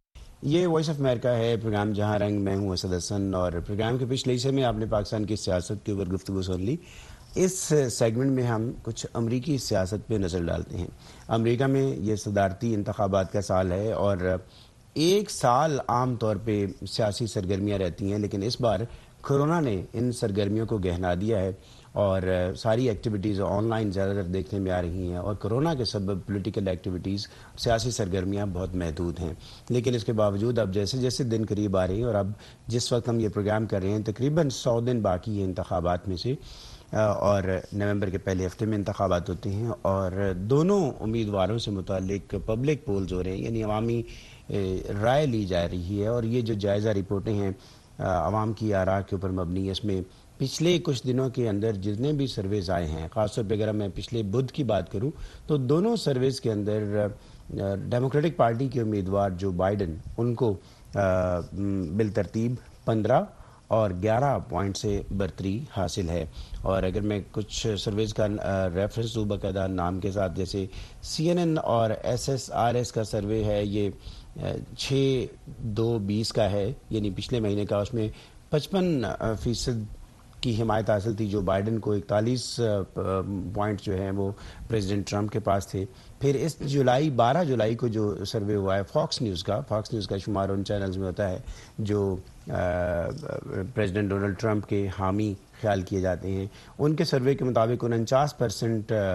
یہ وائس آف امریکہ ہے, پروگرام جہاں رنگ. میں ہوں اسد حسن, اور پروگرام کے پچھلے حصے میں آپ نے پاکستان کی سیاست کے اوپر گفتگو سن لی. اس سیگمنٹ میں ہم کچھ امریکی سیاست پہ نظر ڈالتے ہیں. امریکہ میں یہ صدارتی انتخابات کا سال ہے, اور ایک سال عام طور پہ سیاسی سرگرمیاں رہتی ہیں, لیکن اس بار کرونا نے ان سرگرمیوں کو گہنا دیا ہے, اور ساری ایکٹیویٹیز آن لائن زیادہ تر دیکھنے میں آ رہی ہیں, اور کرونا کے سبب پولیٹیکل ایکٹیویٹیز, سیاسی سرگرمیاں بہت محدود ہیں. لیکن اس کے باوجود اب جیسے جیسے دن قریب آ رہے ہیں, اور اب جس وقت ہم یہ پروگرام کر رہے ہیں تقریباً سو دن باقی ہیں انتخابات میں سے, اور نومبر کے پہلے ہفتے میں انتخابات ہوتے ہیں, اور دونوں امیدواروں سے متعلق پبلک پولز ہو رہے ہیں, یعنی عوامی رائے لی جا رہی ہے. اور یہ جو جائزہ رپورٹیں ہیں عوام کی آراء کے اوپر مبنی, اس میں پچھلے کچھ دنوں کے اندر جتنے بھی سرویز آئے ہیں, خاص طور پہ اگر میں پچھلے بدھ کی بات کروں تو دونوں سرویز کے اندر ڈیموکریٹک پارٹی کے امیدوار جو بائیڈن, ان کو بالترتیب پندرہ اور گیارہ پوائنٹ سے برتری حاصل ہے. اور اگر میں کچھ سرویز کا ریفرنس دوں باقاعدہ نام کے ساتھ, جیسے سی این این اور ایس ایس آر ایس کا سروے ہے, یہ چھ دو بیس کا ہے, یعنی پچھلے مہینے کا. اس میں پچپن فیصد کی حمایت حاصل تھی جو بائیڈن کو, اکتالیس پوائنٹ جو ہیں وہ پریزیڈنٹ ٹرمپ کے پاس تھے. پھر اس جولائی بارہ جولائی کو جو سروے ہوا ہے فاکس نیوز کا, فاکس نیوز کا شمار ان چینلز میں ہوتا ہے جو پریزیڈنٹ ڈونلڈ ٹرمپ کے حامی خیال کیے جاتے ہیں, ان کے سروے کے مطابق انچاس پرسنٹ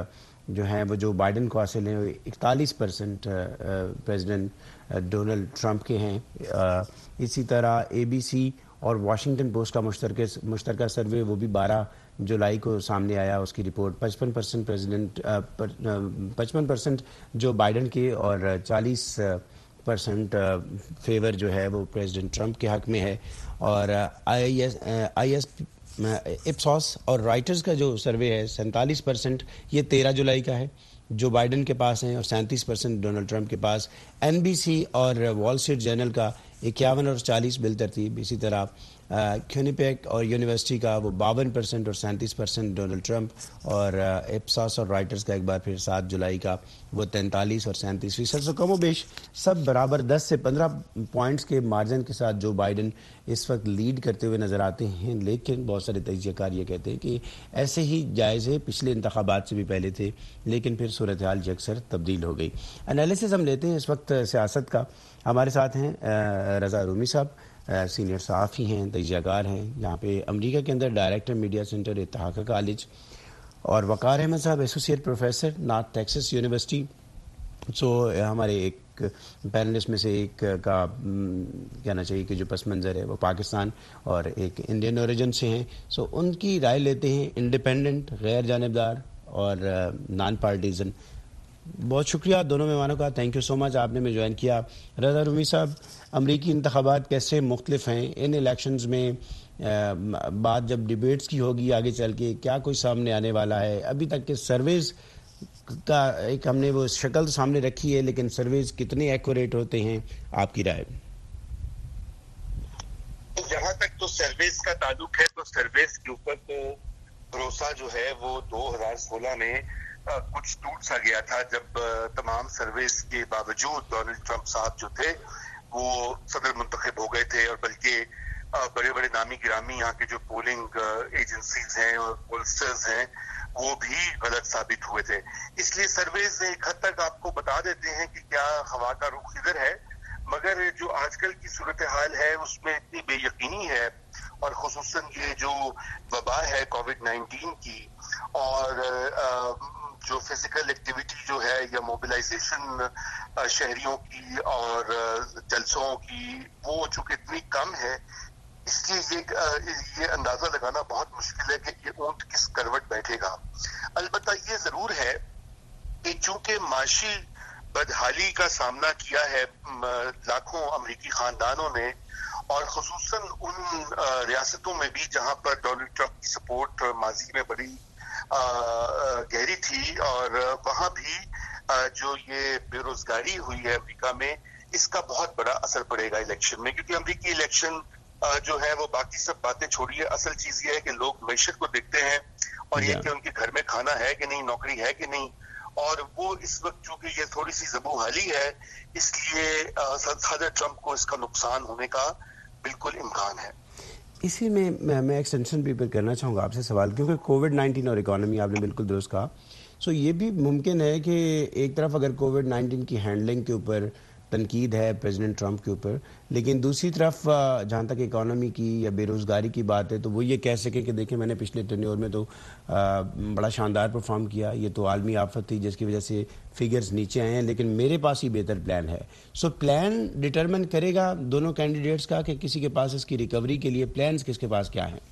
جو ہیں وہ جو بائیڈن کو حاصل ہیں وہ اکتالیس پرسنٹ پریزیڈنٹ ڈونلڈ ٹرمپ کے ہیں. اسی طرح اے بی سی اور واشنگٹن پوسٹ کا مشترکہ مشترکہ سروے وہ بھی بارہ جولائی کو سامنے آیا. اس کی رپورٹ پچپن پرسنٹ پریزیڈنٹ پچپن پرسنٹ جو بائیڈن کے اور چالیس پرسنٹ فیور جو ہے وہ پریزیڈنٹ ٹرمپ کے حق میں ہے. اور I S I S Ipsos اور رائٹرز کا جو سروے ہے سینتالیس پرسنٹ یہ تیرہ جولائی کا ہے جو بائیڈن کے پاس ہیں اور سینتیس پرسنٹ ڈونلڈ ٹرمپ کے پاس. این بی سی اور وال اسٹریٹ جرنل کا اکیاون اور چالیس بالترتیب. اسی طرح کیونیپیک اور یونیورسٹی کا وہ باون پرسنٹ اور سینتیس پرسنٹ ڈونلڈ ٹرمپ. اور اپساس اور رائٹرز کا ایک بار پھر سات جولائی کا وہ تینتالیس اور سینتیس فیصد. سو کم و بیش سب برابر دس سے پندرہ پوائنٹس کے مارجن کے ساتھ جو بائیڈن اس وقت لیڈ کرتے ہوئے نظر آتے ہیں. لیکن بہت سارے تجزیہ کار یہ کہتے ہیں کہ ایسے ہی جائزے پچھلے انتخابات سے بھی پہلے تھے لیکن پھر صورتحال یکسر تبدیل ہو گئی. انالیسس ہم لیتے ہیں اس وقت سیاست کا. ہمارے ساتھ ہیں رضا رومی صاحب, سینئر صحافی ہیں, تجزیہ کار ہیں, یہاں پہ امریکہ کے اندر director media center Ithaca college, اور Waqar Ahmed sahib associate professor North Texas university. So ہمارے ایک پینلسٹ میں سے ایک کا کہنا چاہیے کہ جو پس منظر ہے وہ پاکستان اور ایک انڈین اوریجن سے ہیں. سو ان کی رائے لیتے ہیں, انڈیپینڈنٹ, غیر جانبدار اور نان پارٹیزن. بہت شکریہ دونوں مہمانوں کا, تھینک یو سو مچ آپ نے میں جوائن کیا. رضا رومی صاحب, امریکی انتخابات کیسے مختلف ہیں ان الیکشنز میں؟ بات جب ڈیبیٹس کی ہوگی آگے چل کے کیا کوئی سامنے آنے والا ہے؟ ابھی تک کے سرویز کا ایک ہم نے وہ شکل سامنے رکھی ہے لیکن سرویز کتنے ایکوریٹ ہوتے ہیں, آپ کی رائے؟ جہاں تک تو سرویز کا تعلق ہے تو سرویز کے اوپر تو بھروسہ جو ہے وہ دو ہزار سولہ میں کچھ ٹوٹ سا گیا تھا جب تمام سرویز کے باوجود ڈونلڈ ٹرمپ صاحب جو تھے وہ صدر منتخب ہو گئے تھے, اور بلکہ بڑے بڑے نامی گرامی یہاں کے جو پولنگ ایجنسیز ہیں اور پولسٹرز ہیں وہ بھی غلط ثابت ہوئے تھے. اس لیے سرویز ایک حد تک آپ کو بتا دیتے ہیں کہ کیا ہوا کا رخ ادھر ہے, مگر جو آج کل کی صورتحال ہے اس میں اتنی بے یقینی ہے, اور خصوصاً یہ جو وبا ہے کووڈ نائنٹین کی اور جو فزیکل ایکٹیویٹی جو ہے یا موبلائزیشن شہریوں کی اور جلسوں کی وہ چونکہ اتنی کم ہے, اس لیے یہ یہ اندازہ لگانا بہت مشکل ہے کہ یہ اونٹ کس کروٹ بیٹھے گا. البتہ یہ ضرور ہے کہ چونکہ معاشی بدحالی کا سامنا کیا ہے لاکھوں امریکی خاندانوں نے, اور خصوصاً ان ریاستوں میں بھی جہاں پر ڈونلڈ ٹرمپ کی سپورٹ ماضی میں بڑی گہری تھی, اور وہاں بھی جو یہ بے روزگاری ہوئی ہے امریکہ میں, اس کا بہت بڑا اثر پڑے گا الیکشن میں. کیونکہ امریکی الیکشن جو ہے وہ باقی سب باتیں چھوڑیے, اصل چیز یہ ہے کہ لوگ معیشت کو دیکھتے ہیں اور یہ کہ ان کے گھر میں کھانا ہے کہ نہیں, نوکری ہے کہ نہیں, اور وہ اس وقت چونکہ یہ تھوڑی سی زبوں حالی ہے اس لیے صدر ٹرمپ کو اس کا نقصان ہونے کا بالکل امکان ہے. اسی میں میں ایکسٹینشن بھی کرنا چاہوں گا آپ سے سوال, کیونکہ کووڈ نائنٹین اور اکانومی آپ نے بالکل درست کہا. سو یہ بھی ممکن ہے کہ ایک طرف اگر کووڈ نائنٹین کی ہینڈلنگ کے اوپر تنقید ہے پریزیڈنٹ ٹرمپ کے اوپر, لیکن دوسری طرف جہاں تک اکانومی کی یا بے روزگاری کی بات ہے تو وہ یہ کہہ سکے کہ دیکھیں میں نے پچھلے ٹینیور میں تو بڑا شاندار پرفارم کیا, یہ تو عالمی آفت تھی جس کی وجہ سے فگرز نیچے آئے ہیں, لیکن میرے پاس ہی بہتر پلان ہے. سو پلان ڈٹرمن کرے گا دونوں کینڈیڈیٹس کا کہ کسی کے پاس اس کی ریکوری کے لیے پلانز کس کے پاس کیا ہیں؟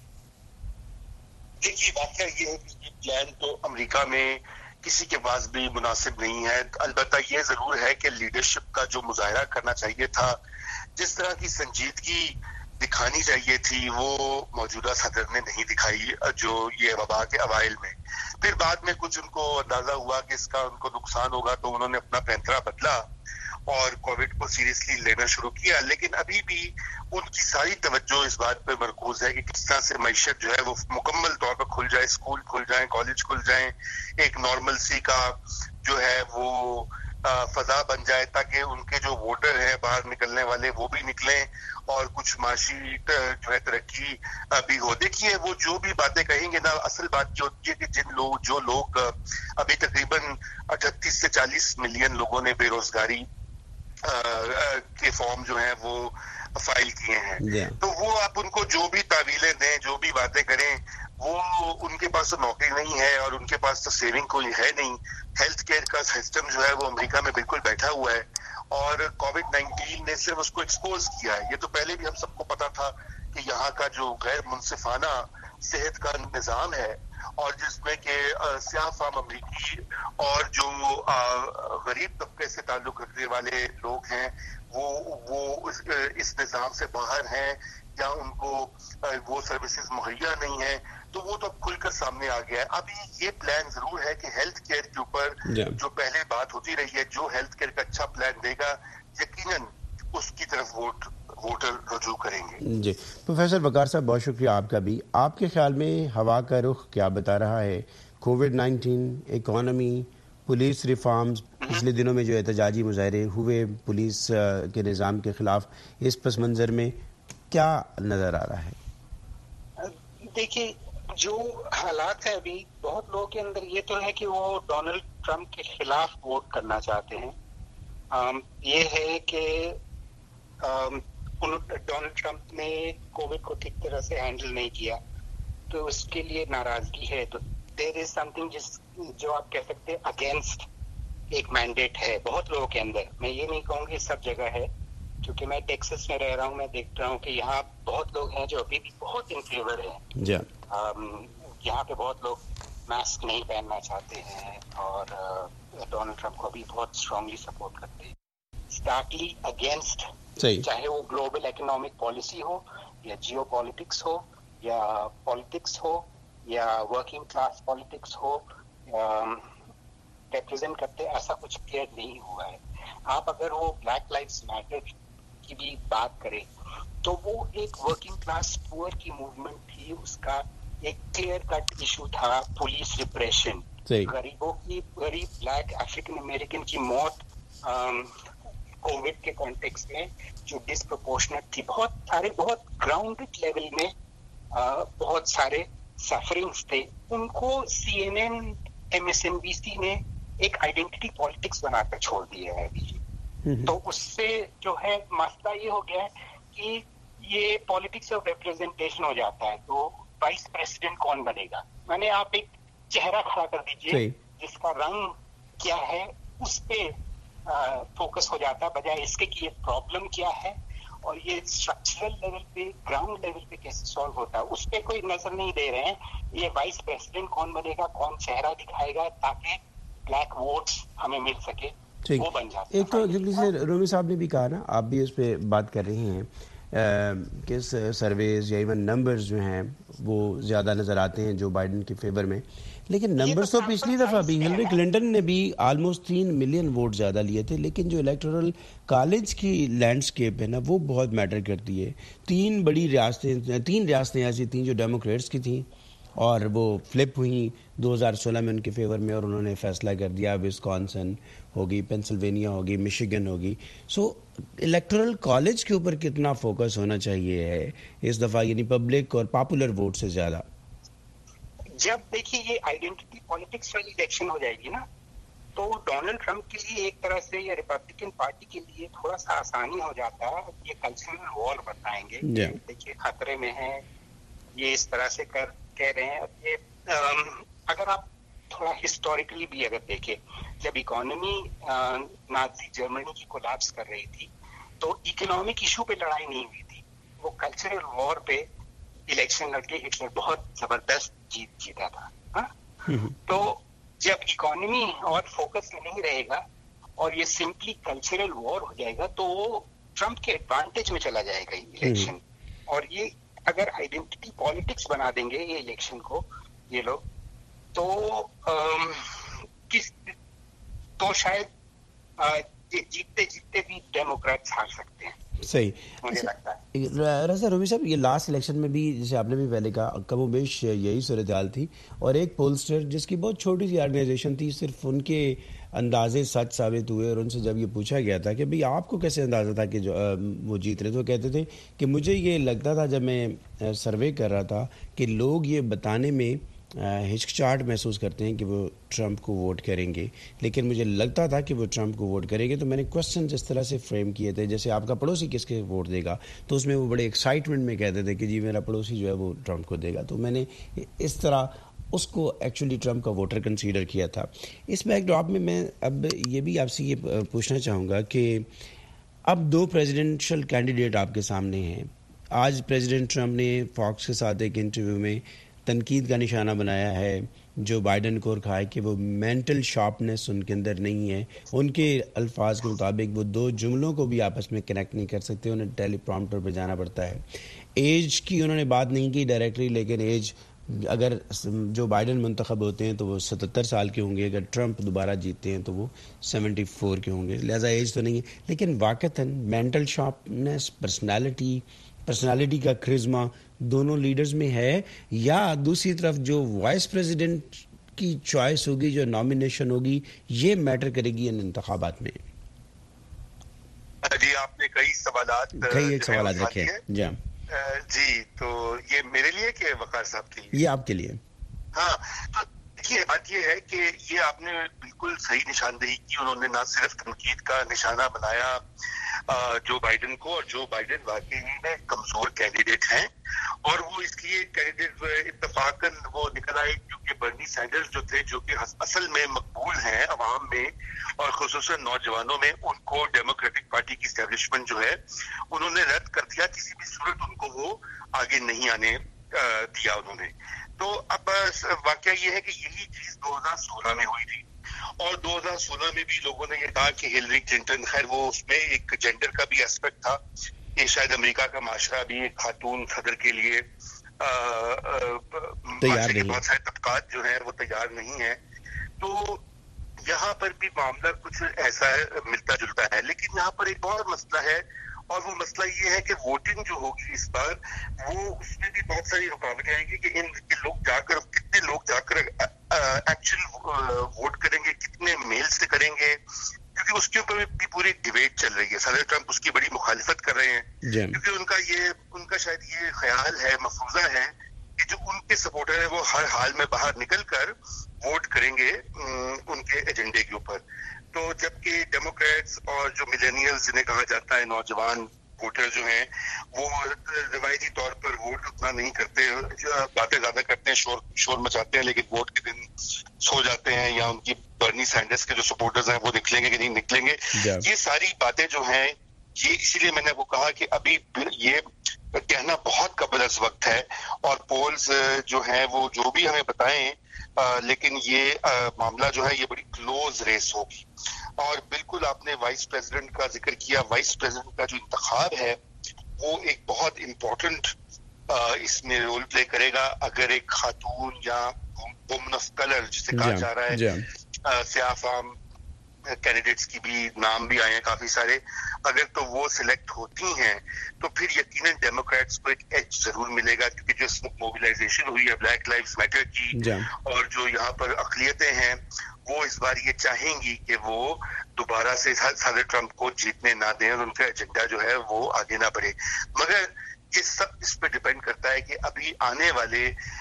دیکھیے واقعہ یہ ہے کہ یہ پلان تو امریکہ میں کسی کے پاس بھی مناسب نہیں ہے. البتہ یہ ضرور ہے کہ لیڈرشپ کا جو مظاہرہ کرنا چاہیے تھا, جس طرح کی سنجیدگی دکھانی چاہیے تھی وہ موجودہ صدر نے نہیں دکھائی جو یہ وبا کے اوائل میں. پھر بعد میں کچھ ان کو اندازہ ہوا کہ اس کا ان کو نقصان ہوگا تو انہوں نے اپنا پینترا بدلا اور کووڈ کو سیریسلی لینا شروع کیا, لیکن ابھی بھی ان کی ساری توجہ اس بات پہ مرکوز ہے کہ کس طرح سے معیشت جو ہے وہ مکمل طور پر کھل جائے, اسکول کھل جائیں, کالج کھل جائیں, ایک نارمل سی کا جو ہے وہ فضا بن جائے تاکہ ان کے جو ووٹر ہیں باہر نکلنے والے وہ بھی نکلیں اور کچھ معاشی جو ہے ترقی بھی ہو. دیکھیے وہ جو بھی باتیں کہیں گے نا, اصل بات یہ ہوتی ہے کہ جن لوگ جو لوگ ابھی تقریباً اٹھتیس سے چالیس ملین لوگوں نے بے روزگاری کے فارم جو ہیں وہ فائل کیے ہیں, تو وہ آپ ان کو جو بھی تعویلیں دیں, جو بھی باتیں کریں, وہ ان کے پاس تو نوکری نہیں ہے اور ان کے پاس تو سیونگ کوئی ہے نہیں. ہیلتھ کیئر کا سسٹم جو ہے وہ امریکہ میں بالکل بیٹھا ہوا ہے اور کووڈ نائنٹین نے صرف اس کو ایکسپوز کیا ہے. یہ تو پہلے بھی ہم سب کو پتا تھا کہ یہاں کا جو غیر منصفانہ صحت کا نظام ہے اور جس میں کہ سیاہ فام امریکی اور جو غریب طبقے سے تعلق رکھنے والے لوگ ہیں وہ وہ اس نظام سے باہر ہیں یا ان کو وہ سروسز مہیا نہیں ہیں, تو وہ تو اب کھل کر سامنے آ گیا ہے. ابھی یہ پلان ضرور ہے کہ ہیلتھ کیئر کے اوپر جو پہلے بات ہوتی رہی ہے, جو ہیلتھ کیئر کا اچھا پلان دے گا یقیناً اس کی طرف ووٹ ووٹر رجوع کریں گے. جی پروفیسر وقار صاحب بہت شکریہ آپ کا بھی. آپ کے خیال میں ہوا کا رخ کیا بتا رہا ہے؟ Covid nineteen, economy, police reforms, پچھلے دنوں میں جو احتجاجی مظاہرے ہوئے پولیس کے نظام کے خلاف, اس پس منظر میں کیا نظر آ رہا ہے؟ دیکھیے جو حالات ہیں ابھی, بہت لوگوں کے اندر یہ تو ہے کہ وہ ڈونلڈ ٹرمپ کے خلاف ووٹ کرنا چاہتے ہیں. آم, یہ ہے کہ ڈونلڈ ٹرمپ نے کووڈ کو ٹھیک طرح سے ہینڈل نہیں کیا تو اس کے لیے ناراضگی ہے. تو دیر از سم تھنگ جس جو آپ کہہ سکتے ہیں اگینسٹ ایک مینڈیٹ ہے بہت لوگوں کے اندر. میں یہ نہیں کہوں گی سب جگہ ہے, کیونکہ میں ٹیکسس میں رہ رہا ہوں, میں دیکھ رہا ہوں کہ یہاں بہت لوگ ہیں جو ابھی بھی بہت ان فیور ہیں. جی یہاں پہ بہت لوگ ماسک نہیں پہننا چاہتے ہیں اور ڈونلڈ ٹرمپ کو بھی بہت اسٹرانگلی سپورٹ کرتے ہیں. اسٹارٹلی اگینسٹ, چاہے وہ گلوبل اکنامک پالیسی ہو یا جیو پالیٹکس ہو یا پالیٹکس ہو یا ورکنگ کلاس پالیٹکس ہو, ریپرزینٹ کرتے ایسا کچھ کلیئر نہیں ہوا ہے. آپ اگر وہ بلیک لائفز میٹر کی بھی بات کریں تو وہ ایک ورکنگ کلاس پور کی موومنٹ تھی, اس کا ایک کلیئر کٹ ایشو تھا پولیس ریپریشن. غریبوں کی, غریب بلیک افریقن امریکن کی موت کووڈ کے کانٹیکس میں جو ڈسپرپورشنٹ تھی, بہت سارے بہت گراؤنڈڈ لیول میں بہت سارے سفرنگس تھے. ان کو C N N, M S N B C نے ایک آئیڈینٹی پالیٹکس بنا کر چھوڑ دیا ہے ابھی. تو اس سے جو ہے مسئلہ یہ ہو گیا ہے کہ یہ پالیٹکس آف ریپرزینٹیشن ہو جاتا ہے. تو وائس پریسیڈنٹ کون بنے گا؟ میں نے آپ ایک چہرہ کھڑا کر دیجئے جس کا رنگ کیا ہے اس پہ فوکس ہو جاتا ہے, بجائے اس کے کہ یہ پرابلم کیا ہے اور یہ اسٹرکچرل لیول پہ, گراؤنڈ لیول پہ کیسے سالو ہوتا ہے, اس پہ کوئی نظر نہیں دے رہے ہیں. یہ وائس پریسیڈنٹ کون بنے گا, کون چہرہ دکھائے گا تاکہ بلیک ووٹس ہمیں مل سکے, وہ بن جاتا ہے. ایک تو جیسے رومی صاحب نے بھی کہا نا, آپ بھی اس پہ بات کر رہے ہیں کہ سرویز یا ایون نمبرز جو ہیں وہ زیادہ نظر آتے ہیں جو بائیڈن کے فیور میں, لیکن نمبرز تو پچھلی دفعہ بھی ہلری کلنٹن نے بھی آلموسٹ تین ملین ووٹ زیادہ لیے تھے, لیکن جو الیکٹورل کالج کی لینڈسکیپ ہے نا وہ بہت میٹر کرتی ہے. تین بڑی ریاستیں, تین ریاستیں ایسی تھیں جو ڈیموکریٹس کی تھیں اور وہ فلپ ہوئی دو ہزار سولہ میں ان کے فیور میں, اور انہوں نے فیصلہ کر دیا وسکانسن ہوگی, پینسلوینیا ہوگی, مشیگن ہوگی. سو الیکٹورل کالج کے اوپر کتنا فوکس ہونا چاہیے ہے اس دفعہ, یعنی پبلک اور پاپولر ووٹ سے زیادہ؟ جب دیکھیے یہ آئیڈینٹی پالیٹکس والی الیکشن ہو جائے گی نا, تو ڈونلڈ ٹرمپ کے لیے ایک طرح سے یا ریپبلکن پارٹی کے لیے تھوڑا سا آسانی ہو جاتا ہے. یہ کلچرل وار بتائیں گے, دیکھیے خطرے میں ہے, یہ اس طرح سے کر کہہ رہے ہیں. یہ اگر آپ تھوڑا ہسٹوریکلی بھی اگر دیکھیں, جب اکانومی نازی جرمنی کی کولیپس کر رہی تھی تو اکنامک ایشو پہ لڑائی نہیں ہوئی تھی, وہ کلچرل وار پہ الیکشن لڑ کے ہٹلر بہت زبردست جیت جیتا تھا. تو جب اکانومی اور فوکس نہیں رہے گا اور یہ سمپلی کلچرل وار ہو جائے گا تو وہ ٹرمپ کے ایڈوانٹیج میں چلا جائے گا یہ الیکشن. اور یہ اگر آئیڈینٹی پالیٹکس بنا دیں گے یہ الیکشن کو یہ لوگ, تو کس تو شاید جیتتے جیتتے بھی ڈیموکریٹس ہار سکتے ہیں. صحیح. رضا رومی صاحب, یہ لاسٹ الیکشن میں بھی جیسے آپ نے بھی پہلے کہا کم و بیش یہی صورتحال تھی, اور ایک پولسٹر جس کی بہت چھوٹی سی آرگنائزیشن تھی, صرف ان کے اندازے سچ ثابت ہوئے, اور ان سے جب یہ پوچھا گیا تھا کہ بھئی آپ کو کیسے اندازہ تھا کہ جو وہ جیت رہے, تو کہتے تھے کہ مجھے یہ لگتا تھا جب میں سروے کر رہا تھا کہ لوگ یہ بتانے میں ہچکچاہٹ محسوس کرتے ہیں کہ وہ ٹرمپ کو ووٹ کریں گے، لیکن مجھے لگتا تھا کہ وہ ٹرمپ کو ووٹ کریں گے، تو میں نے کوسچنز اس طرح سے فریم کیے تھے جیسے آپ کا پڑوسی کس کے ووٹ دے گا، تو اس میں وہ بڑے ایکسائٹمنٹ میں کہتے تھے کہ جی میرا پڑوسی جو ہے وہ ٹرمپ کو دے گا. تو میں نے اس طرح اس کو ایکچولی ٹرمپ کا ووٹر کنسیڈر کیا تھا. اس بیک ڈراپ میں میں اب یہ بھی آپ سے یہ پوچھنا چاہوں گا کہ اب دو پریزیڈنشل کینڈیڈیٹ آپ کے سامنے ہیں. آج پریزیڈنٹ ٹرمپ نے فاکس کے ساتھ ایک انٹرویو میں تنقید کا نشانہ بنایا ہے جو بائیڈن کو رکھا ہے کہ وہ مینٹل شارپنیس ان کے اندر نہیں ہے. ان کے الفاظ کے مطابق وہ دو جملوں کو بھی آپس میں کنیکٹ نہیں کر سکتے، انہیں ٹیلی پرومپٹر پہ جانا پڑتا ہے. ایج کی انہوں نے بات نہیں کی ڈائریکٹلی، لیکن ایج اگر جو بائیڈن منتخب ہوتے ہیں تو وہ ستتر سال کے ہوں گے، اگر ٹرمپ دوبارہ جیتے ہیں تو وہ سیونٹی فور کے ہوں گے، لہٰذا ایج تو نہیں ہے. لیکن واقعتاً مینٹل شارپنیس، پرسنالٹی پرسنالٹی کا کرزما دونوں لیڈرز میں ہے، یا دوسری طرف جو وائس پریزیڈنٹ کی چوائس ہوگی، جو نامینیشن ہوگی، یہ میٹر کرے گی ان انتخابات میں؟ جی آپ نے کئی سوالات کئی ایک سوالات رکھے ہیں. جی جی تو یہ میرے لیے کہ وقار صاحب کے لیے؟ یہ آپ کے لیے. ہاں تو دیکھیے بات یہ ہے کہ یہ آپ نے بالکل صحیح نشاندہی کی. انہوں نے نہ صرف تنقید کا نشانہ بنایا جو بائیڈن کو، اور جو بائیڈن واقعی میں کمزور کینڈیڈیٹ ہیں، اور وہ اس لیے کینڈیڈیٹ اتفاقاً وہ نکل آئے کیونکہ برنی سینڈرز جو تھے، جو کہ اصل میں مقبول ہیں عوام میں اور خصوصاً نوجوانوں میں، ان کو ڈیموکریٹک پارٹی کی اسٹیبلشمنٹ جو ہے انہوں نے رد کر دیا. کسی بھی صورت ان کو وہ آگے نہیں آنے دیا انہوں نے. تو اب واقعہ یہ ہے کہ یہی چیز دو ہزار سولہ میں ہوئی تھی، اور دو ہزار سولہ میں بھی لوگوں نے یہ کہا کہ ہلری کلنٹن، خیر وہ اس میں ایک جینڈر کا بھی اسپیکٹ تھا کہ شاید امریکہ کا معاشرہ بھی ایک خاتون صدر کے لیے معاشرے کے بہت سارے طبقات جو ہیں وہ تیار نہیں ہیں. تو یہاں پر بھی معاملہ کچھ ایسا ملتا جلتا ہے. لیکن یہاں پر ایک اور مسئلہ ہے، اور وہ مسئلہ یہ ہے کہ ووٹنگ جو ہوگی اس بار، وہ اس میں بھی بہت ساری رکاوٹیں آئیں گی کہ ان لوگ جا کر کتنے لوگ جا کر ایکچوئل ووٹ کریں گے، کتنے میل سے کریں گے، کیونکہ اس کے اوپر بھی پوری ڈیبیٹ چل رہی ہے. صدر ٹرمپ اس کی بڑی مخالفت کر رہے ہیں کیونکہ ان کا یہ ان کا شاید یہ خیال ہے، مفروضہ ہے کہ جو ان کے سپورٹر ہیں وہ ہر حال میں باہر نکل کر ووٹ کریں گے ان کے ایجنڈے کے اوپر. تو جبکہ ڈیموکریٹس اور جو ملینیلز جنہیں کہا جاتا ہے، نوجوان ووٹر جو ہیں، وہ روایتی طور پر ووٹ اتنا نہیں کرتے، باتیں زیادہ کرتے ہیں، شور شور مچاتے ہیں، لیکن ووٹ کے دن سو جاتے ہیں، یا ان کی برنی سینڈرز کے جو سپورٹرز ہیں وہ نکلیں گے کہ نہیں نکلیں گے. یہ ساری باتیں جو ہیں، یہ اسی لیے میں نے وہ کہا کہ ابھی یہ کہنا بہت قبل از وقت ہے، اور پولز جو ہیں وہ جو بھی ہمیں بتائیں، لیکن یہ معاملہ جو ہے یہ بڑی کلوز ریس ہوگی. اور بالکل آپ نے وائس پریزیڈنٹ کا ذکر کیا. وائس پریزیڈنٹ کا جو انتخاب ہے وہ ایک بہت امپورٹنٹ اس میں رول پلے کرے گا. اگر ایک خاتون یا وومن آف کلر جسے کہا جا رہا ہے، سیاہ فام کینڈیڈیٹس کی بھی نام بھی آئے ہیں کافی سارے، اگر تو وہ سلیکٹ ہوتی ہیں تو پھر یقیناً ڈیموکریٹس کو ایک ایج ضرور ملے گا، کیونکہ جو موبلائزیشن ہوئی ہے بلیک لائفز میٹر کی، اور جو یہاں پر اقلیتیں ہیں وہ اس بار یہ چاہیں گی کہ وہ دوبارہ سے صدر ٹرمپ کو جیتنے نہ دیں اور ان کا ایجنڈا جو ہے وہ آگے نہ بڑھے. مگر یہ سب اس پہ ڈیپینڈ کرتا ہے کہ ابھی آنے والے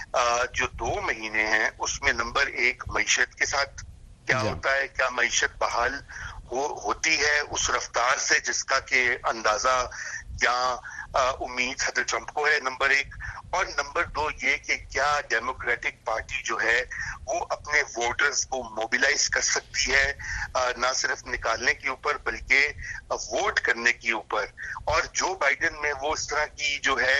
جو دو مہینے ہیں اس میں نمبر ایک معیشت کے ساتھ کیا ہوتا ہے، کیا معیشت بحال ہو ہوتی ہے اس رفتار سے جس کا کہ اندازہ یا امید صدر ٹرمپ کو ہے، نمبر ایک. اور نمبر دو یہ کہ کیا ڈیموکریٹک پارٹی جو ہے وہ اپنے ووٹرز کو موبلائز کر سکتی ہے، نہ صرف نکالنے کے اوپر بلکہ ووٹ کرنے کے اوپر. اور جو بائیڈن میں وہ اس طرح کی جو ہے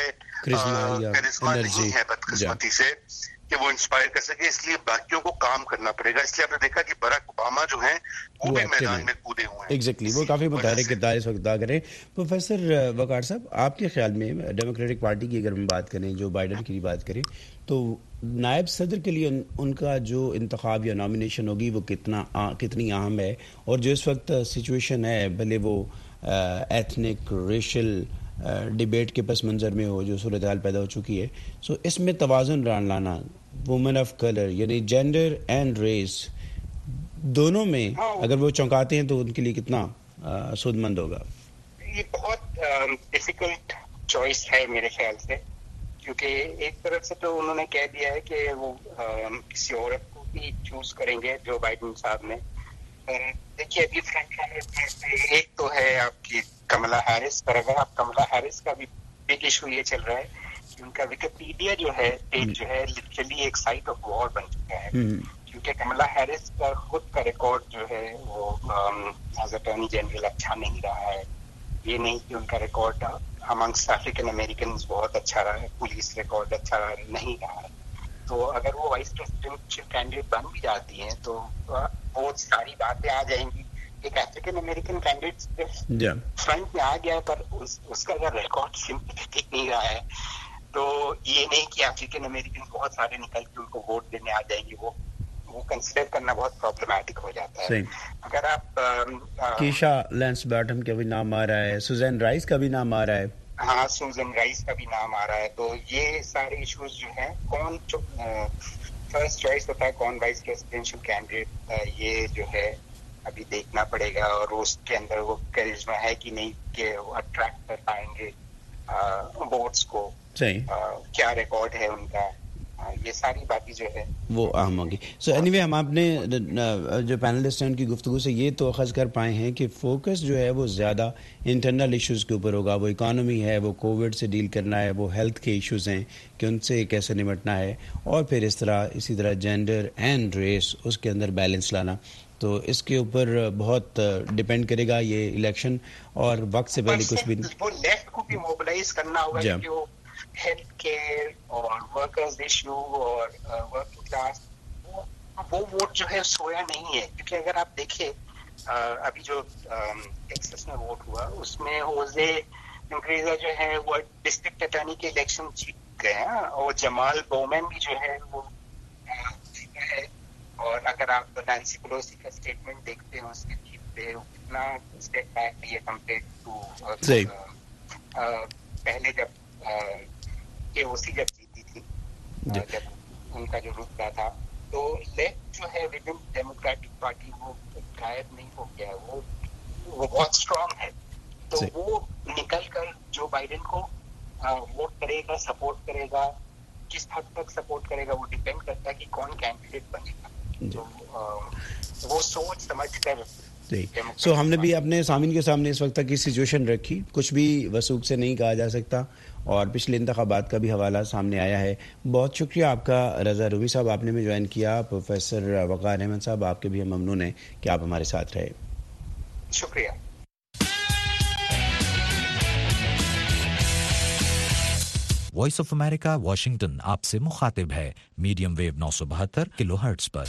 کرزما نہیں ہے بدقسمتی سے کہ وہ انسپائر کر سکے، اس لیے باقیوں کو کام کرنا پڑے گا. اس لیے آپ نے دیکھا کہ براک اوباما جو ہیں وہ بھی میدان میں کودے ہوئے ہیں. ایگزیکٹلی وہ کافی متحرک کردار اس وقت ادا کریں. پروفیسر وقار صاحب، آپ کے خیال میں ڈیموکریٹک پارٹی کی اگر ہم بات کریں، جو بائیڈن کی بات کریں، تو نائب صدر کے لیے ان کا جو انتخاب یا نامینیشن ہوگی وہ کتنا کتنی اہم ہے، اور جو اس وقت سچویشن ہے بھلے وہ ایتھنک ریشل ڈیبیٹ کے پس منظر میں ہو، جو صورتحال پیدا ہو چکی ہے، سو اس میں توازن لانا، وومن آف کلر یعنی جینڈر اینڈ ریس دونوں میں اگر وہ چونکاتے ہیں تو ان کے لیے کتنا سود مند ہوگا؟ یہ بہت ڈیفیکلٹ چوائس ہے میرے خیال سے. کیونکہ ایک طرف سے تو انہوں نے کہہ دیا ہے کہ وہ کسی عورت کو بھی چوز کریں گے جو بائیڈن صاحب نے. دیکھیے ابھی فرنٹ میں سے ایک تو ہے آپ کی کملا ہیرس، پر اگر آپ کملا ہیرس کا بھی بگ ایشو یہ چل رہا ہے کہ ان کا وکیپیڈیا جو ہے پیج جو ہے لٹرلی ایک سائٹ آف وار بن چکا ہے، کیونکہ کملا ہیرس کا خود کا ریکارڈ جو ہے وہ ایز اٹارنی جنرل اچھا نہیں رہا ہے. یہ نہیں کہ ان کا ریکارڈ امنگسٹ افریقن امریکنز بہت اچھا رہا ہے، پولیس ریکارڈ اچھا نہیں رہا ہے. تو اگر وہ وائس پریزیڈنٹ کینڈیڈیٹ بن بھی جاتی ہیں تو بہت ساری باتیں آ جائیں گی. ایک افریقن امریکن کینڈیڈیٹ فرنٹ میں آ گیا ہے، پر اس, اس کا اگر ریکارڈ سمپیتھک نہیں رہا ہے تو یہ نہیں کہ افریقن امریکن بہت سارے نکل کے ان کو ووٹ دینے آ جائیں گے. وہ وہ کنسیڈر کرنا بہت پرابلمٹک ہو جاتا ہے. اگر آپ کیشا لینس باٹم کا بھی نام آ رہا ہے، سوزین رائس کا بھی نام آ رہا ہے. ہاں سوزن رائس کا بھی نام آ رہا ہے. تو یہ سارے ایشوز جو ہیں کون فرسٹ چوائس ہوتا ہے، کون وائس پریزیڈینشیل کینڈیڈیٹ، یہ جو ہے ابھی دیکھنا پڑے گا. اور اس کے اندر وہ کرشمہ ہے کہ نہیں کہ وہ اٹریکٹ کر پائیں گے ووٹس کو، کیا ریکارڈ ہے ان کا، یہ ساری باتیں جو ہے وہ اہم ہوگی. سو اینی وے ہم اپنے جو پینلسٹ ہیں ان کی گفتگو سے یہ تو اخذ کر پائے ہیں کہ فوکس جو ہے وہ زیادہ انٹرنل ایشوز کے اوپر ہوگا. وہ اکانومی ہے، وہ کووڈ سے ڈیل کرنا ہے، وہ ہیلتھ کے ایشوز ہیں کہ ان سے کیسے نمٹنا ہے، اور پھر اس طرح اسی طرح جینڈر اینڈ ریس اس کے اندر بیلنس لانا. تو اس کے اوپر بہت ڈپینڈ کرے گا یہ الیکشن. اور وقت سے پہلے کچھ بھی وہ لیفٹ کو بھی موبلائز کرنا ہوگا کہ وہ ہیلتھ کیئر اور ورکرز ایشو اور ورکنگ کلاس وہ ووٹ جو ہے سویا نہیں ہے. کیونکہ اگر آپ دیکھیں ابھی جو ٹیکساس میں ووٹ ہوا اس میں ہوزے انگریزا جو ہے وہ ڈسٹرکٹ اٹارنی کے الیکشن جیت گئے ہیں، اور جمال بومین بھی جو ہے وہ جیتا ہے. اور اگر آپ نینسی پیلوسی کا اسٹیٹمنٹ دیکھتے ہیں اس کے جیت پہ کتنا اسٹیپ بیک بھی ہے کمپیئر ٹو پہلے جب اے او سی جب جیتی تھی، جب ان کا جو رتبہ تھا. تو لیفٹ جو ہے ود ان ڈیموکریٹک پارٹی وہ غائب نہیں ہو گیا، وہ وہ بہت اسٹرانگ ہے. تو وہ نکل کر جو بائیڈن کو ووٹ کرے گا، سپورٹ کرے گا، کس حد تک سپورٹ کرے گا وہ ڈیپینڈ کرتا ہے کہ کون کینڈیڈیٹ بنے گا. تو وہ سوچ سمجھ کر سو so, ہم نے بھی اپنے سامعین کے سامنے اس وقت تک کی سچویشن رکھی. کچھ بھی وثوق سے نہیں کہا جا سکتا، اور پچھلے انتخابات کا بھی حوالہ سامنے آیا ہے. بہت شکریہ آپ کا رضا روی صاحب، آپ نے بھی جوائن کیا. پروفیسر وقار احمد صاحب آپ کے بھی ہم ممنون ہیں کہ آپ ہمارے ساتھ رہے. شکریہ. وائس آف امریکہ واشنگٹن آپ سے مخاطب ہے میڈیم ویو نو سو بہتر کلو ہرٹز پر.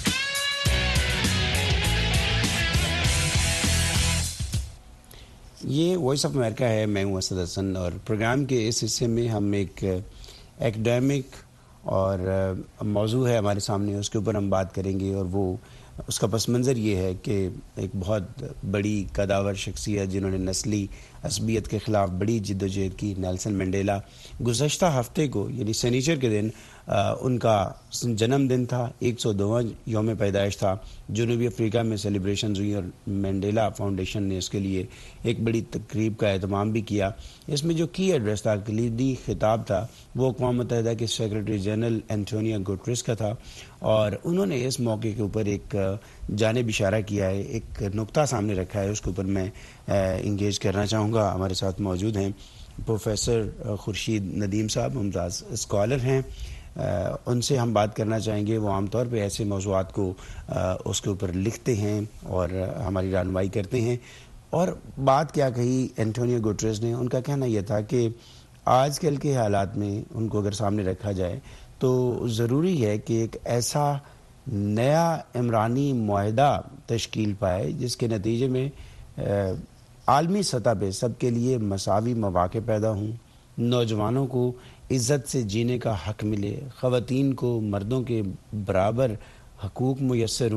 یہ وائس آف امریکہ ہے، میں ہوں اسد حسن، اور پروگرام کے اس حصے میں ہم ایک ایکڈیمک اور موضوع ہے ہمارے سامنے، اس کے اوپر ہم بات کریں گے. اور وہ اس کا پس منظر یہ ہے کہ ایک بہت بڑی قداور شخصیت جنہوں نے نسلی عصبیت کے خلاف بڑی جد و جہد کی، نیلسن منڈیلا، گزشتہ ہفتے کو یعنی سنیچر کے دن ان کا جنم دن تھا، ایک سو دواں یوم پیدائش تھا. جنوبی افریقہ میں سیلیبریشنز ہوئی اور منڈیلا فاؤنڈیشن نے اس کے لیے ایک بڑی تقریب کا اہتمام بھی کیا. اس میں جو کی ایڈریس تھا، کلیدی خطاب تھا، وہ اقوام متحدہ کے سیکرٹری جنرل اینٹونیو گوٹریس کا تھا. اور انہوں نے اس موقع کے اوپر ایک جانب اشارہ کیا ہے، ایک نقطہ سامنے رکھا ہے، اس کے اوپر میں انگیج کرنا چاہوں گا. ہمارے ساتھ موجود ہیں پروفیسر خورشید ندیم صاحب، ممتاز اسکالر ہیں. ان سے ہم بات کرنا چاہیں گے. وہ عام طور پہ ایسے موضوعات کو اس کے اوپر لکھتے ہیں اور ہماری رہنمائی کرتے ہیں. اور بات کیا کہی اینٹونیو گوٹریس نے، ان کا کہنا یہ تھا کہ آج کل کے حالات میں ان کو اگر سامنے رکھا جائے تو ضروری ہے کہ ایک ایسا نیا عمرانی معاہدہ تشکیل پائے جس کے نتیجے میں عالمی سطح پہ سب کے لیے مساوی مواقع پیدا ہوں، نوجوانوں کو عزت سے جینے کا حق ملے، خواتین کو مردوں کے برابر حقوق میسر ہوں،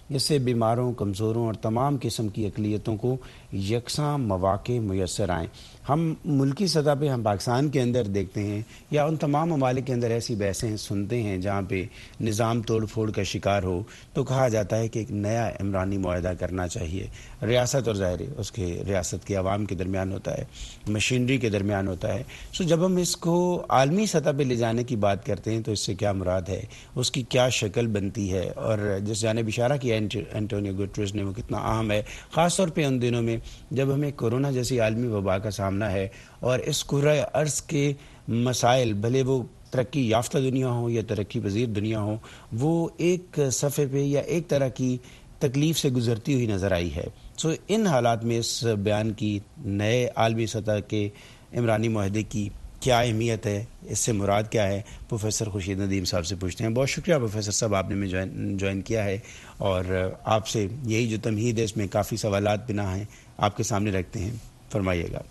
جس سے بیماروں، کمزوروں اور تمام قسم کی اقلیتوں کو یکساں مواقع میسر آئیں. ہم ملکی سطح پہ ہم پاکستان کے اندر دیکھتے ہیں یا ان تمام ممالک کے اندر ایسی بحثیں سنتے ہیں جہاں پہ نظام توڑ پھوڑ کا شکار ہو تو کہا جاتا ہے کہ ایک نیا عمرانی معاہدہ کرنا چاہیے. ریاست اور ظاہر اس کے ریاست کے عوام کے درمیان ہوتا ہے، مشینری کے درمیان ہوتا ہے. سو جب ہم اس کو عالمی سطح پہ لے جانے کی بات کرتے ہیں تو اس سے کیا مراد ہے، اس کی کیا شکل بنتی ہے، اور جس جانب اشارہ کیا اینٹونیو گوٹریس نے وہ کتنا اہم ہے، خاص طور پہ ان دنوں میں جب ہمیں کورونا جیسی عالمی وبا کا سامنا ہے اور اس کرۂ ارض کے مسائل، بھلے وہ ترقی یافتہ دنیا ہو یا ترقی پذیر دنیا ہو، وہ ایک صفحے پہ یا ایک طرح کی تکلیف سے گزرتی ہوئی نظر آئی ہے. سو ان حالات میں اس بیان کی نئے عالمی سطح کے عمرانی معاہدے کی کیا اہمیت ہے، اس سے مراد کیا ہے، پروفیسر خورشید ندیم صاحب سے پوچھتے ہیں. بہت شکریہ پروفیسر صاحب، آپ نے میں جوائن جوائن کیا ہے اور آپ سے یہی جو تمہید ہے اس میں کافی سوالات بنا ہیں آپ کے سامنے رکھتے ہیں، فرمائیے گا.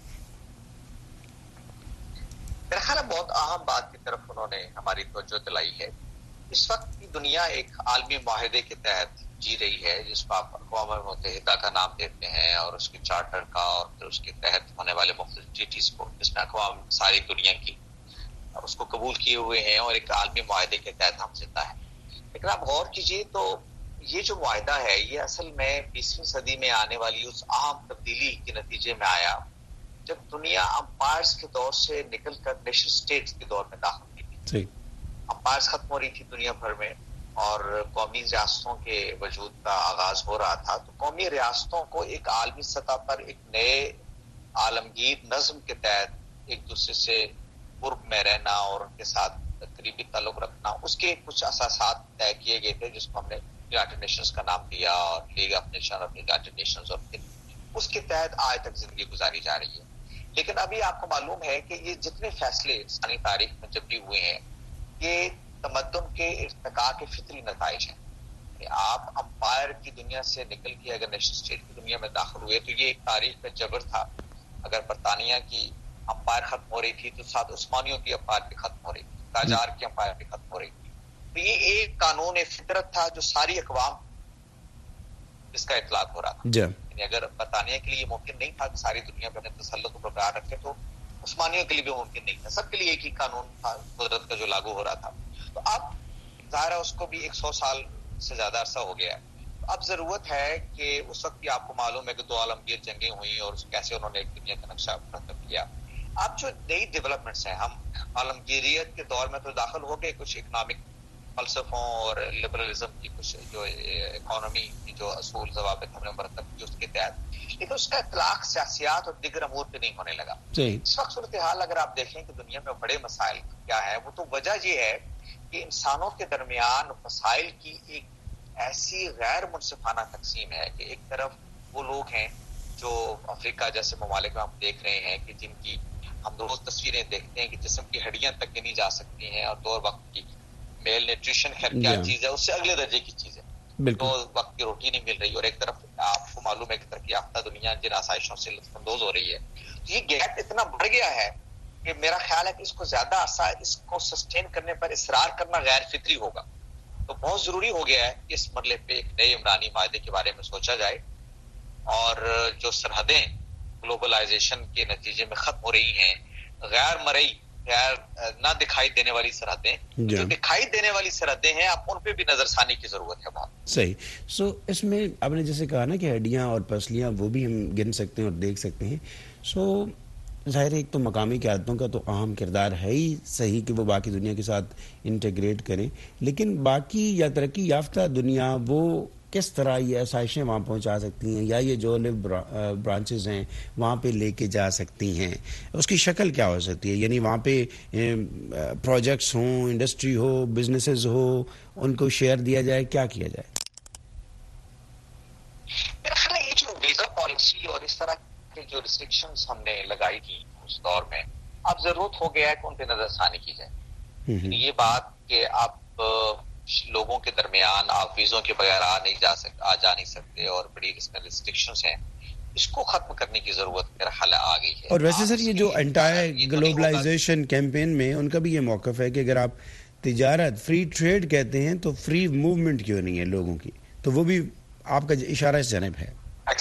میرا خیال ہے بہت اہم بات کی طرف انہوں نے ہماری توجہ دلائی ہے. اس وقت کی دنیا ایک عالمی معاہدے کے تحت جی رہی ہے جس کو آپ اقوام متحدہ کا نام دیتے ہیں اور اس کے چارٹر کا اور پھر اس کے تحت ہونے والے مختلف ٹریٹیز کو، جس میں اقوام ساری دنیا کی اس کو قبول کیے ہوئے ہیں اور ایک عالمی معاہدے کے تحت ہم زندہ ہیں. لیکن آپ غور کیجیے تو یہ جو معاہدہ ہے یہ اصل میں بیسویں صدی میں آنے والی اس اہم تبدیلی کے نتیجے میں آیا جب دنیا امپائرز کے دور سے نکل کر نیشن اسٹیٹس کے دور میں داخل ہوئی تھی. امپائرز ختم ہو رہی تھی دنیا بھر میں اور قومی ریاستوں کے وجود کا آغاز ہو رہا تھا. تو قومی ریاستوں کو ایک عالمی سطح پر ایک نئے عالمگیر نظم کے تحت ایک دوسرے سے قرب میں رہنا اور ان کے ساتھ قریبی تعلق رکھنا، اس کے کچھ اساسات طے کیے گئے تھے جس کو ہم نے یونائٹڈ نیشنز کا نام دیا اور league of nation of united nations, اور اس کے تحت آج تک زندگی گزاری جا رہی ہے. لیکن ابھی آپ کو معلوم ہے کہ یہ جتنے فیصلے انسانی تاریخ میں جب بھی ہوئے ہیں یہ تمدن کے ارتقاء کے فطری نتائج ہیں. آپ امپائر کی دنیا سے نکل کے اگر نیشن اسٹیٹ کی دنیا میں داخل ہوئے تو یہ ایک تاریخ کا جبر تھا. اگر برطانیہ کی امپائر ختم ہو رہی تھی تو ساتھ عثمانیوں کی امپائر بھی ختم ہو رہی تھی، قاجار کی امپائر بھی ختم ہو رہی تھی. تو یہ ایک قانون فطرت تھا جو ساری اقوام اس کا اطلاق ہو رہا تھا. یعنی اگر برطانیہ کے لیے ممکن نہیں تھا کہ ساری دنیا پہ اپنے تسلط کو برقرار رکھے تو عثمانیوں کے لیے بھی ممکن نہیں تھا. سب کے لیے ایک ہی قانون تھا قدرت کا جو لاگو ہو رہا تھا. تو اب ظاہر ہے اس کو بھی ایک سو سال سے زیادہ عرصہ ہو گیا ہے. اب ضرورت ہے کہ اس وقت بھی آپ کو معلوم ہے کہ دو عالمگیر جنگیں ہوئی اور کیسے انہوں نے ایک دنیا کا نقشہ مرتب کیا. اب جو نئی ڈیولپمنٹس ہیں، ہم عالمگیریت کے دور میں تو داخل ہو گئے کچھ اکنامک فلسفوں اور لبرلزم کی کچھ جو اکانومی کی جو اصول ضوابط ہم نے مرتب کی اس کے تحت، لیکن اس کا اطلاق سیاسیات اور دیگر امور پہ نہیں ہونے لگا. اس وقت صورتحال اگر آپ دیکھیں کہ دنیا میں بڑے مسائل کیا ہے، وہ تو وجہ یہ ہے کہ انسانوں کے درمیان مسائل کی ایک ایسی غیر منصفانہ تقسیم ہے کہ ایک طرف وہ لوگ ہیں جو افریقہ جیسے ممالک میں ہم دیکھ رہے ہیں کہ جن کی ہم روز تصویریں دیکھتے ہیں کہ جسم کی ہڈیاں تک گنی جا سکتی ہیں اور دو وقت کی میل نیوٹریشن خیر کیا چیز ہے، اس سے اگلے درجے کی چیز ہے. دو وقت کی روٹی نہیں مل رہی اور ایک طرف آپ کو معلوم ہے کہ ترقی یافتہ دنیا جن آسائشوں سے لطف اندوز ہو رہی ہے. یہ گیپ اتنا بڑھ گیا ہے کہ میرا خیال ہے کہ اس کو زیادہ عرصہ اس کو سسٹین کرنے پر اصرار کرنا غیر فطری ہوگا. تو بہت ضروری ہو گیا ہے کہ اس مرحلے پہ ایک نئے عمرانی معاہدے کے بارے میں سوچا جائے اور جو سرحدیں گلوبلائزیشن کے نتیجے میں ختم ہو رہی ہیں، غیر مرئی غیر نہ دکھائی دینے والی سرحدیں، جو دکھائی دینے والی سرحدیں ہیں اب ان پہ بھی نظر ثانی کی ضرورت ہے بہت. صحیح. سو اس میں آپ نے جیسے کہا نا کہ ہڈیاں اور پسلیاں وہ بھی ہم گن سکتے ہیں اور دیکھ سکتے ہیں. سو ظاہر ایک تو مقامی قیادتوں کا تو اہم کردار ہے ہی صحیح کہ وہ باقی دنیا کے ساتھ انٹیگریٹ کریں، لیکن باقی یا ترقی یافتہ دنیا وہ کس طرح یہ آسائشیں وہاں پہنچا سکتی ہیں یا یہ جو برانچز ہیں وہاں پہ لے کے جا سکتی ہیں، اس کی شکل کیا ہو سکتی ہے؟ یعنی وہاں پہ پروجیکٹس ہوں، انڈسٹری ہو، بزنسز ہو، ان کو شیئر دیا جائے، کیا کیا جائے؟ میرا خیال ہے یہ جو ویزا پالیسی اور اس طرح کے جو ریسٹرکشنز ہم نے لگائی تھی اس دور میں، اب ضرورت ہو گیا ہے کہ ان پہ نظر ثانی کی جائے. یہ بات کہ آپ لوگوں کے درمیان آپ ویزوں کے بغیر آ نہیں جا سکتے آ جا نہیں سکتے اور بڑی اس میں ریسٹرکشنز ہیں، اس کو ختم کرنے کی ضرورت میرا خیال آ گئی ہے. اور ویسے سر یہ جو انٹائر گلوبلائزیشن کیمپین میں ان کا بھی یہ موقف ہے کہ اگر آپ تجارت فری ٹریڈ کہتے ہیں تو فری موومنٹ کیوں نہیں ہے لوگوں کی، تو وہ بھی آپ کا اشارہ اس جانب ہے.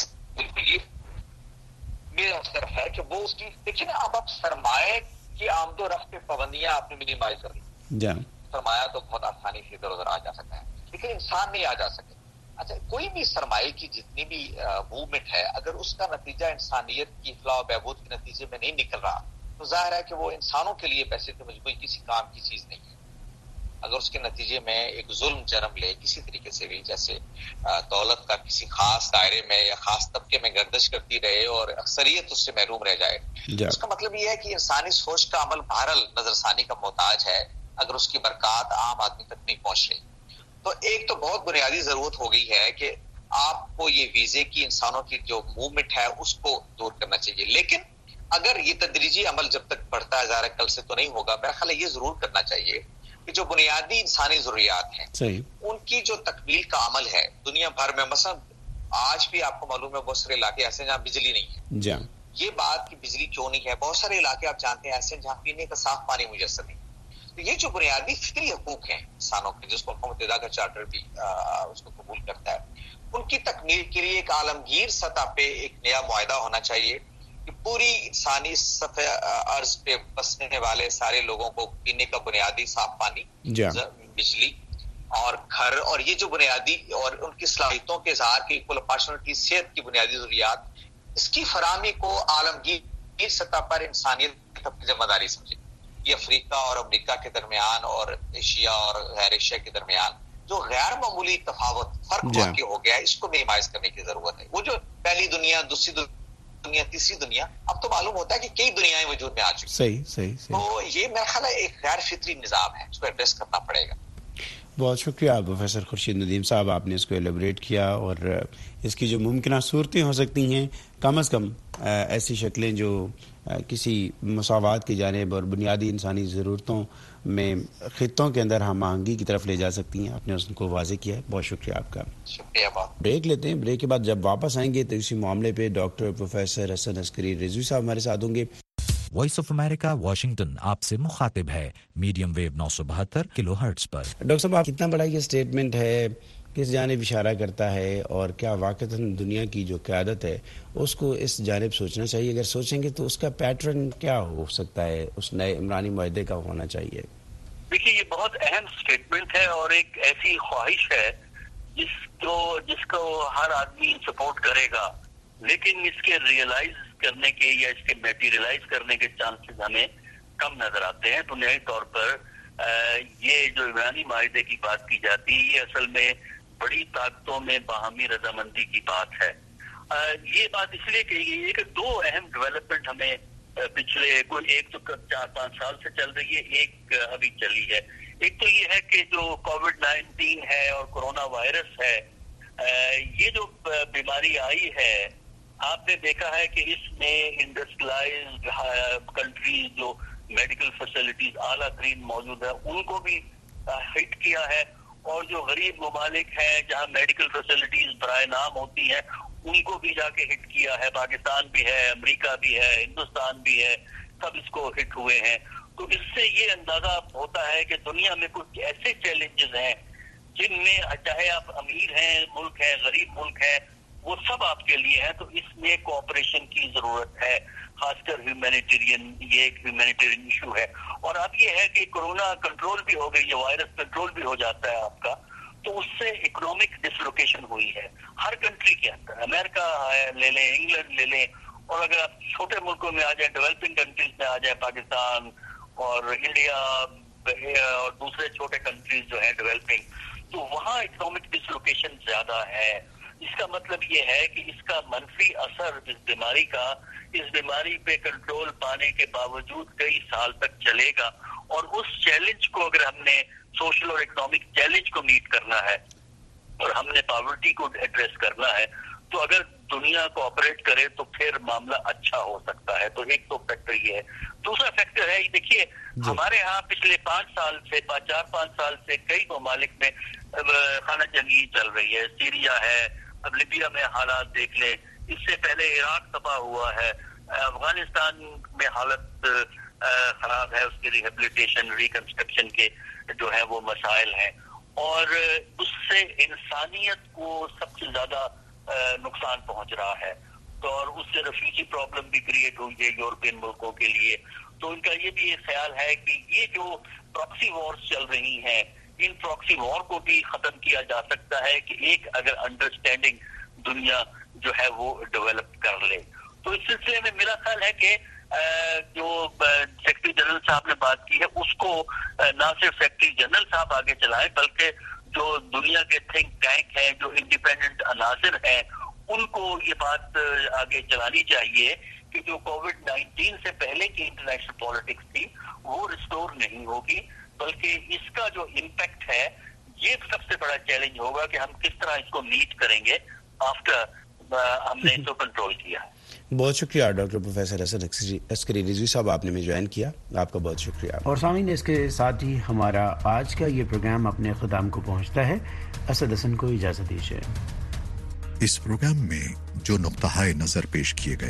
میرا طرف ہے کہ وہ اس کی دیکھیے نا، اب آپ سرمایہ کی آمد و رفت پہ پابندیاں آپ نے منیمائز کر لی. جی سرمایہ تو بہت آسانی سے ادھر ادھر آ جا سکتا ہے، لیکن انسان نہیں آ جا سکے. اچھا، کوئی بھی سرمایہ کی جتنی بھی موومنٹ ہے، اگر اس کا نتیجہ انسانیت کی فلاح و بہبود کے نتیجے میں نہیں نکل رہا تو ظاہر ہے کہ وہ انسانوں کے لیے پیسے تو مجبوری کسی کام کی چیز نہیں ہے. اگر اس کے نتیجے میں ایک ظلم جنم لے کسی طریقے سے بھی، جیسے دولت کا کسی خاص دائرے میں یا خاص طبقے میں گردش کرتی رہے اور اکثریت اس سے محروم رہ جائے، اس کا مطلب یہ ہے کہ انسانی سوچ کا عمل بہرحال نظر ثانی کا محتاج ہے اگر اس کی برکات عام آدمی تک نہیں پہنچ رہی. تو ایک تو بہت بنیادی ضرورت ہو گئی ہے کہ آپ کو یہ ویزے کی انسانوں کی جو موومنٹ ہے اس کو دور کرنا چاہیے. لیکن اگر یہ تدریجی عمل جب تک بڑھتا ہے، ظاہر کل سے تو نہیں ہوگا، میرا خیال ہے یہ ضرور کرنا چاہیے کہ جو بنیادی انسانی ضروریات ہیں صحیح، ان کی جو تکمیل کا عمل ہے دنیا بھر میں. مثلا آج بھی آپ کو معلوم ہے بہت سارے علاقے ایسے ہیں جہاں بجلی نہیں ہے. جی یہ بات کہ بجلی کیوں نہیں ہے، بہت سارے علاقے آپ جانتے ہیں ایسے ہیں جہاں پینے کا صاف پانی میسر نہیں. تو یہ جو بنیادی فطری حقوق ہیں انسانوں کے، جس کو اقوام متحدہ کا چارٹر بھی اس کو قبول کرتا ہے، ان کی تکمیل کے لیے ایک عالمگیر سطح پہ ایک نیا معاہدہ ہونا چاہیے کہ پوری انسانی سطح عرض پہ بسنے والے سارے لوگوں کو پینے کا بنیادی صاف پانی، بجلی اور گھر، اور یہ جو بنیادی اور ان کی صلاحیتوں کے اظہار کی ایکول اپارچونٹی، صحت کی بنیادی ضروریات، اس کی فراہمی کو عالمگیر سطح پر انسانیت کی ذمہ داری سمجھے. یہ افریقہ اور امریکہ کے درمیان اور ایشیا اور غیر ایشیا کے درمیان جو غیر معمولی تفاوت فرق واقع ہو گیا ہے، اس کو منیمائز کرنے کی ضرورت ہے. وہ جو پہلی دنیا، دوسری دنیا، تیسری دنیا، اب تو معلوم ہوتا ہے کہ کئی دنیایں وجود میں آ چکی ہیں. صحیح صحیح صحیح. تو یہ میرا خیال ہے ایک غیر فطری نظام ہے، اس کو ایڈریس کرنا پڑے گا. بہت شکریہ پروفیسر خورشید ندیم صاحب، آپ نے اس کو ایلیبریٹ کیا، اور اس کی جو ممکنہ صورتیں ہو سکتی ہیں، کم از کم ایسی شکلیں جو کسی مساوات کی جانب اور بنیادی انسانی ضرورتوں میں خطوں کے اندر ہم آہنگی کی طرف لے جا سکتی ہیں، آپ نے اس کو واضح کیا ہے. بہت شکریہ آپ کا. شکریہ. بہت بریک لیتے ہیں، بریک کے بعد جب واپس آئیں گے تو اسی معاملے پہ ڈاکٹر پروفیسر حسن عسکری رضوی صاحب ہمارے ساتھ ہوں گے. وائس آف امریکہ واشنگٹن آپ سے مخاطب ہے میڈیم ویو نو سو بہتر کلو ہرٹز پر. ڈاکٹر صاحب، آپ کتنا بڑا یہ اسٹیٹمنٹ ہے، کس جانب اشارہ کرتا ہے، اور کیا واقعتاً دنیا کی جو قیادت ہے اس کو اس جانب سوچنا چاہیے؟ اگر سوچیں گے تو اس کا پیٹرن کیا ہو سکتا ہے، اس نئے عمرانی معاہدے کا ہونا چاہیے؟ دیکھیے، یہ بہت اہم اسٹیٹمنٹ ہے اور ایک ایسی خواہش ہے جس کو جس کو ہر آدمی سپورٹ کرے گا، لیکن اس کے ریئلائز کرنے کے یا اس کے میٹیریلائز کرنے کے چانسز ہمیں کم نظر آتے ہیں. بنیادی طور پر یہ جو عمرانی معاہدے کی بات کی جاتی ہے، یہ اصل میں بڑی طاقتوں میں باہمی رضامندی کی بات ہے. یہ بات اس لیے کہی گئی ہے کہ دو اہم ڈیولپمنٹ ہمیں پچھلے کوئی ایک تو چار پانچ سال سے چل رہی ہے، ایک ابھی چلی ہے. ایک تو یہ ہے کہ جو کووڈ نائنٹین ہے اور کورونا وائرس ہے، یہ جو بیماری آئی ہے، آپ نے دیکھا ہے کہ اس میں انڈسٹریلائزڈ کنٹریز جو میڈیکل فیسلٹیز اعلیٰ ترین موجود ہے ان کو بھی ہٹ کیا ہے، اور جو غریب ممالک ہیں جہاں میڈیکل فیسلٹیز برائے نام ہوتی ہیں ان کو بھی جا کے ہٹ کیا ہے. پاکستان بھی ہے، امریکہ بھی ہے، ہندوستان بھی ہے، سب اس کو ہٹ ہوئے ہیں. تو اس سے یہ اندازہ ہوتا ہے کہ دنیا میں کچھ ایسے چیلنجز ہیں جن میں چاہے آپ امیر ہیں ملک ہیں، غریب ملک ہیں، وہ سب آپ کے لیے ہیں. تو اس میں کوآپریشن کی ضرورت ہے، خاص کر ہیومینیٹیرین، یہ ایک ہیومینیٹیرین ایشو ہے. اور اب یہ ہے کہ کورونا کنٹرول بھی ہو گئی ہے، وائرس کنٹرول بھی ہو جاتا ہے آپ کا، تو اس سے اکنامک ڈسلوکیشن ہوئی ہے ہر کنٹری کے اندر. امریکہ ہے لے لیں، انگلینڈ لے لیں، اور اگر آپ چھوٹے ملکوں میں آ جائیں، ڈیولپنگ کنٹریز میں آ جائیں، پاکستان اور انڈیا اور دوسرے چھوٹے کنٹریز جو ہیں ڈیولپنگ، تو وہاں اکنامک ڈسلوکیشن زیادہ ہے. اس کا مطلب یہ ہے کہ اس کا منفی اثر اس بیماری کا اس بیماری پہ کنٹرول پانے کے باوجود کئی سال تک چلے گا. اور اس چیلنج کو اگر ہم نے سوشل اور اکنامک چیلنج کو میٹ کرنا ہے اور ہم نے پاورٹی کو ایڈریس کرنا ہے، تو اگر دنیا کو آپریٹ کرے تو پھر معاملہ اچھا ہو سکتا ہے. تو ایک تو فیکٹر یہ ہے. دوسرا فیکٹر ہے، دیکھیے ہمارے ہاں پچھلے پانچ سال سے چار پانچ سال سے کئی ممالک میں خانہ جنگی چل رہی ہے. سیریا ہے، اب لیبیا میں حالات دیکھ لیں، اس سے پہلے عراق تباہ ہوا ہے، افغانستان میں حالت خراب ہے، اس کے ریہیبلیٹیشن ریکنسٹرکشن کے جو ہے وہ مسائل ہیں. اور اس سے انسانیت کو سب سے زیادہ نقصان پہنچ رہا ہے. تو اور اس سے ریفیوجی پرابلم بھی کریٹ ہوئی ہے یورپین ملکوں کے لیے. تو ان کا یہ بھی ایک خیال ہے کہ یہ جو پراکسی وارز چل رہی ہیں ان پراکسی وار کو بھی ختم کیا جا سکتا ہے کہ ایک اگر انڈرسٹینڈنگ دنیا جو ہے وہ ڈیولپ کر لے. تو اس سلسلے میں میرا خیال ہے کہ جو سیکرٹری جنرل صاحب نے بات کی ہے اس کو نہ صرف سیکرٹری جنرل صاحب آگے چلائیں بلکہ جو دنیا کے تھنک ٹینک ہیں جو انڈیپینڈنٹ عناصر ہیں ان کو یہ بات آگے چلانی چاہیے کہ جو کووڈ نائنٹین سے پہلے کی انٹرنیشنل پالیٹکس تھی وہ ریسٹور نہیں ہوگی بلکہ اس کا جو امپیکٹ ہے یہ سب سے بڑا چیلنج ہوگا کہ ہم کس طرح اس کو میٹ کریں گے آفٹر ہم نے اس کو کنٹرول کیا. بہت شکریہ ڈاکٹر پروفیسر حسن عسکری رضوی صاحب, آپ نے بھی جوائن کیا, آپ کا بہت شکریہ. اور سامعین اس کے ساتھ ہی ہمارا آج کا یہ پروگرام اپنے اختتام کو پہنچتا ہے. اسد حسن کو اجازت دیجیے. اس پروگرام میں جو نقطہ نظر پیش کیے گئے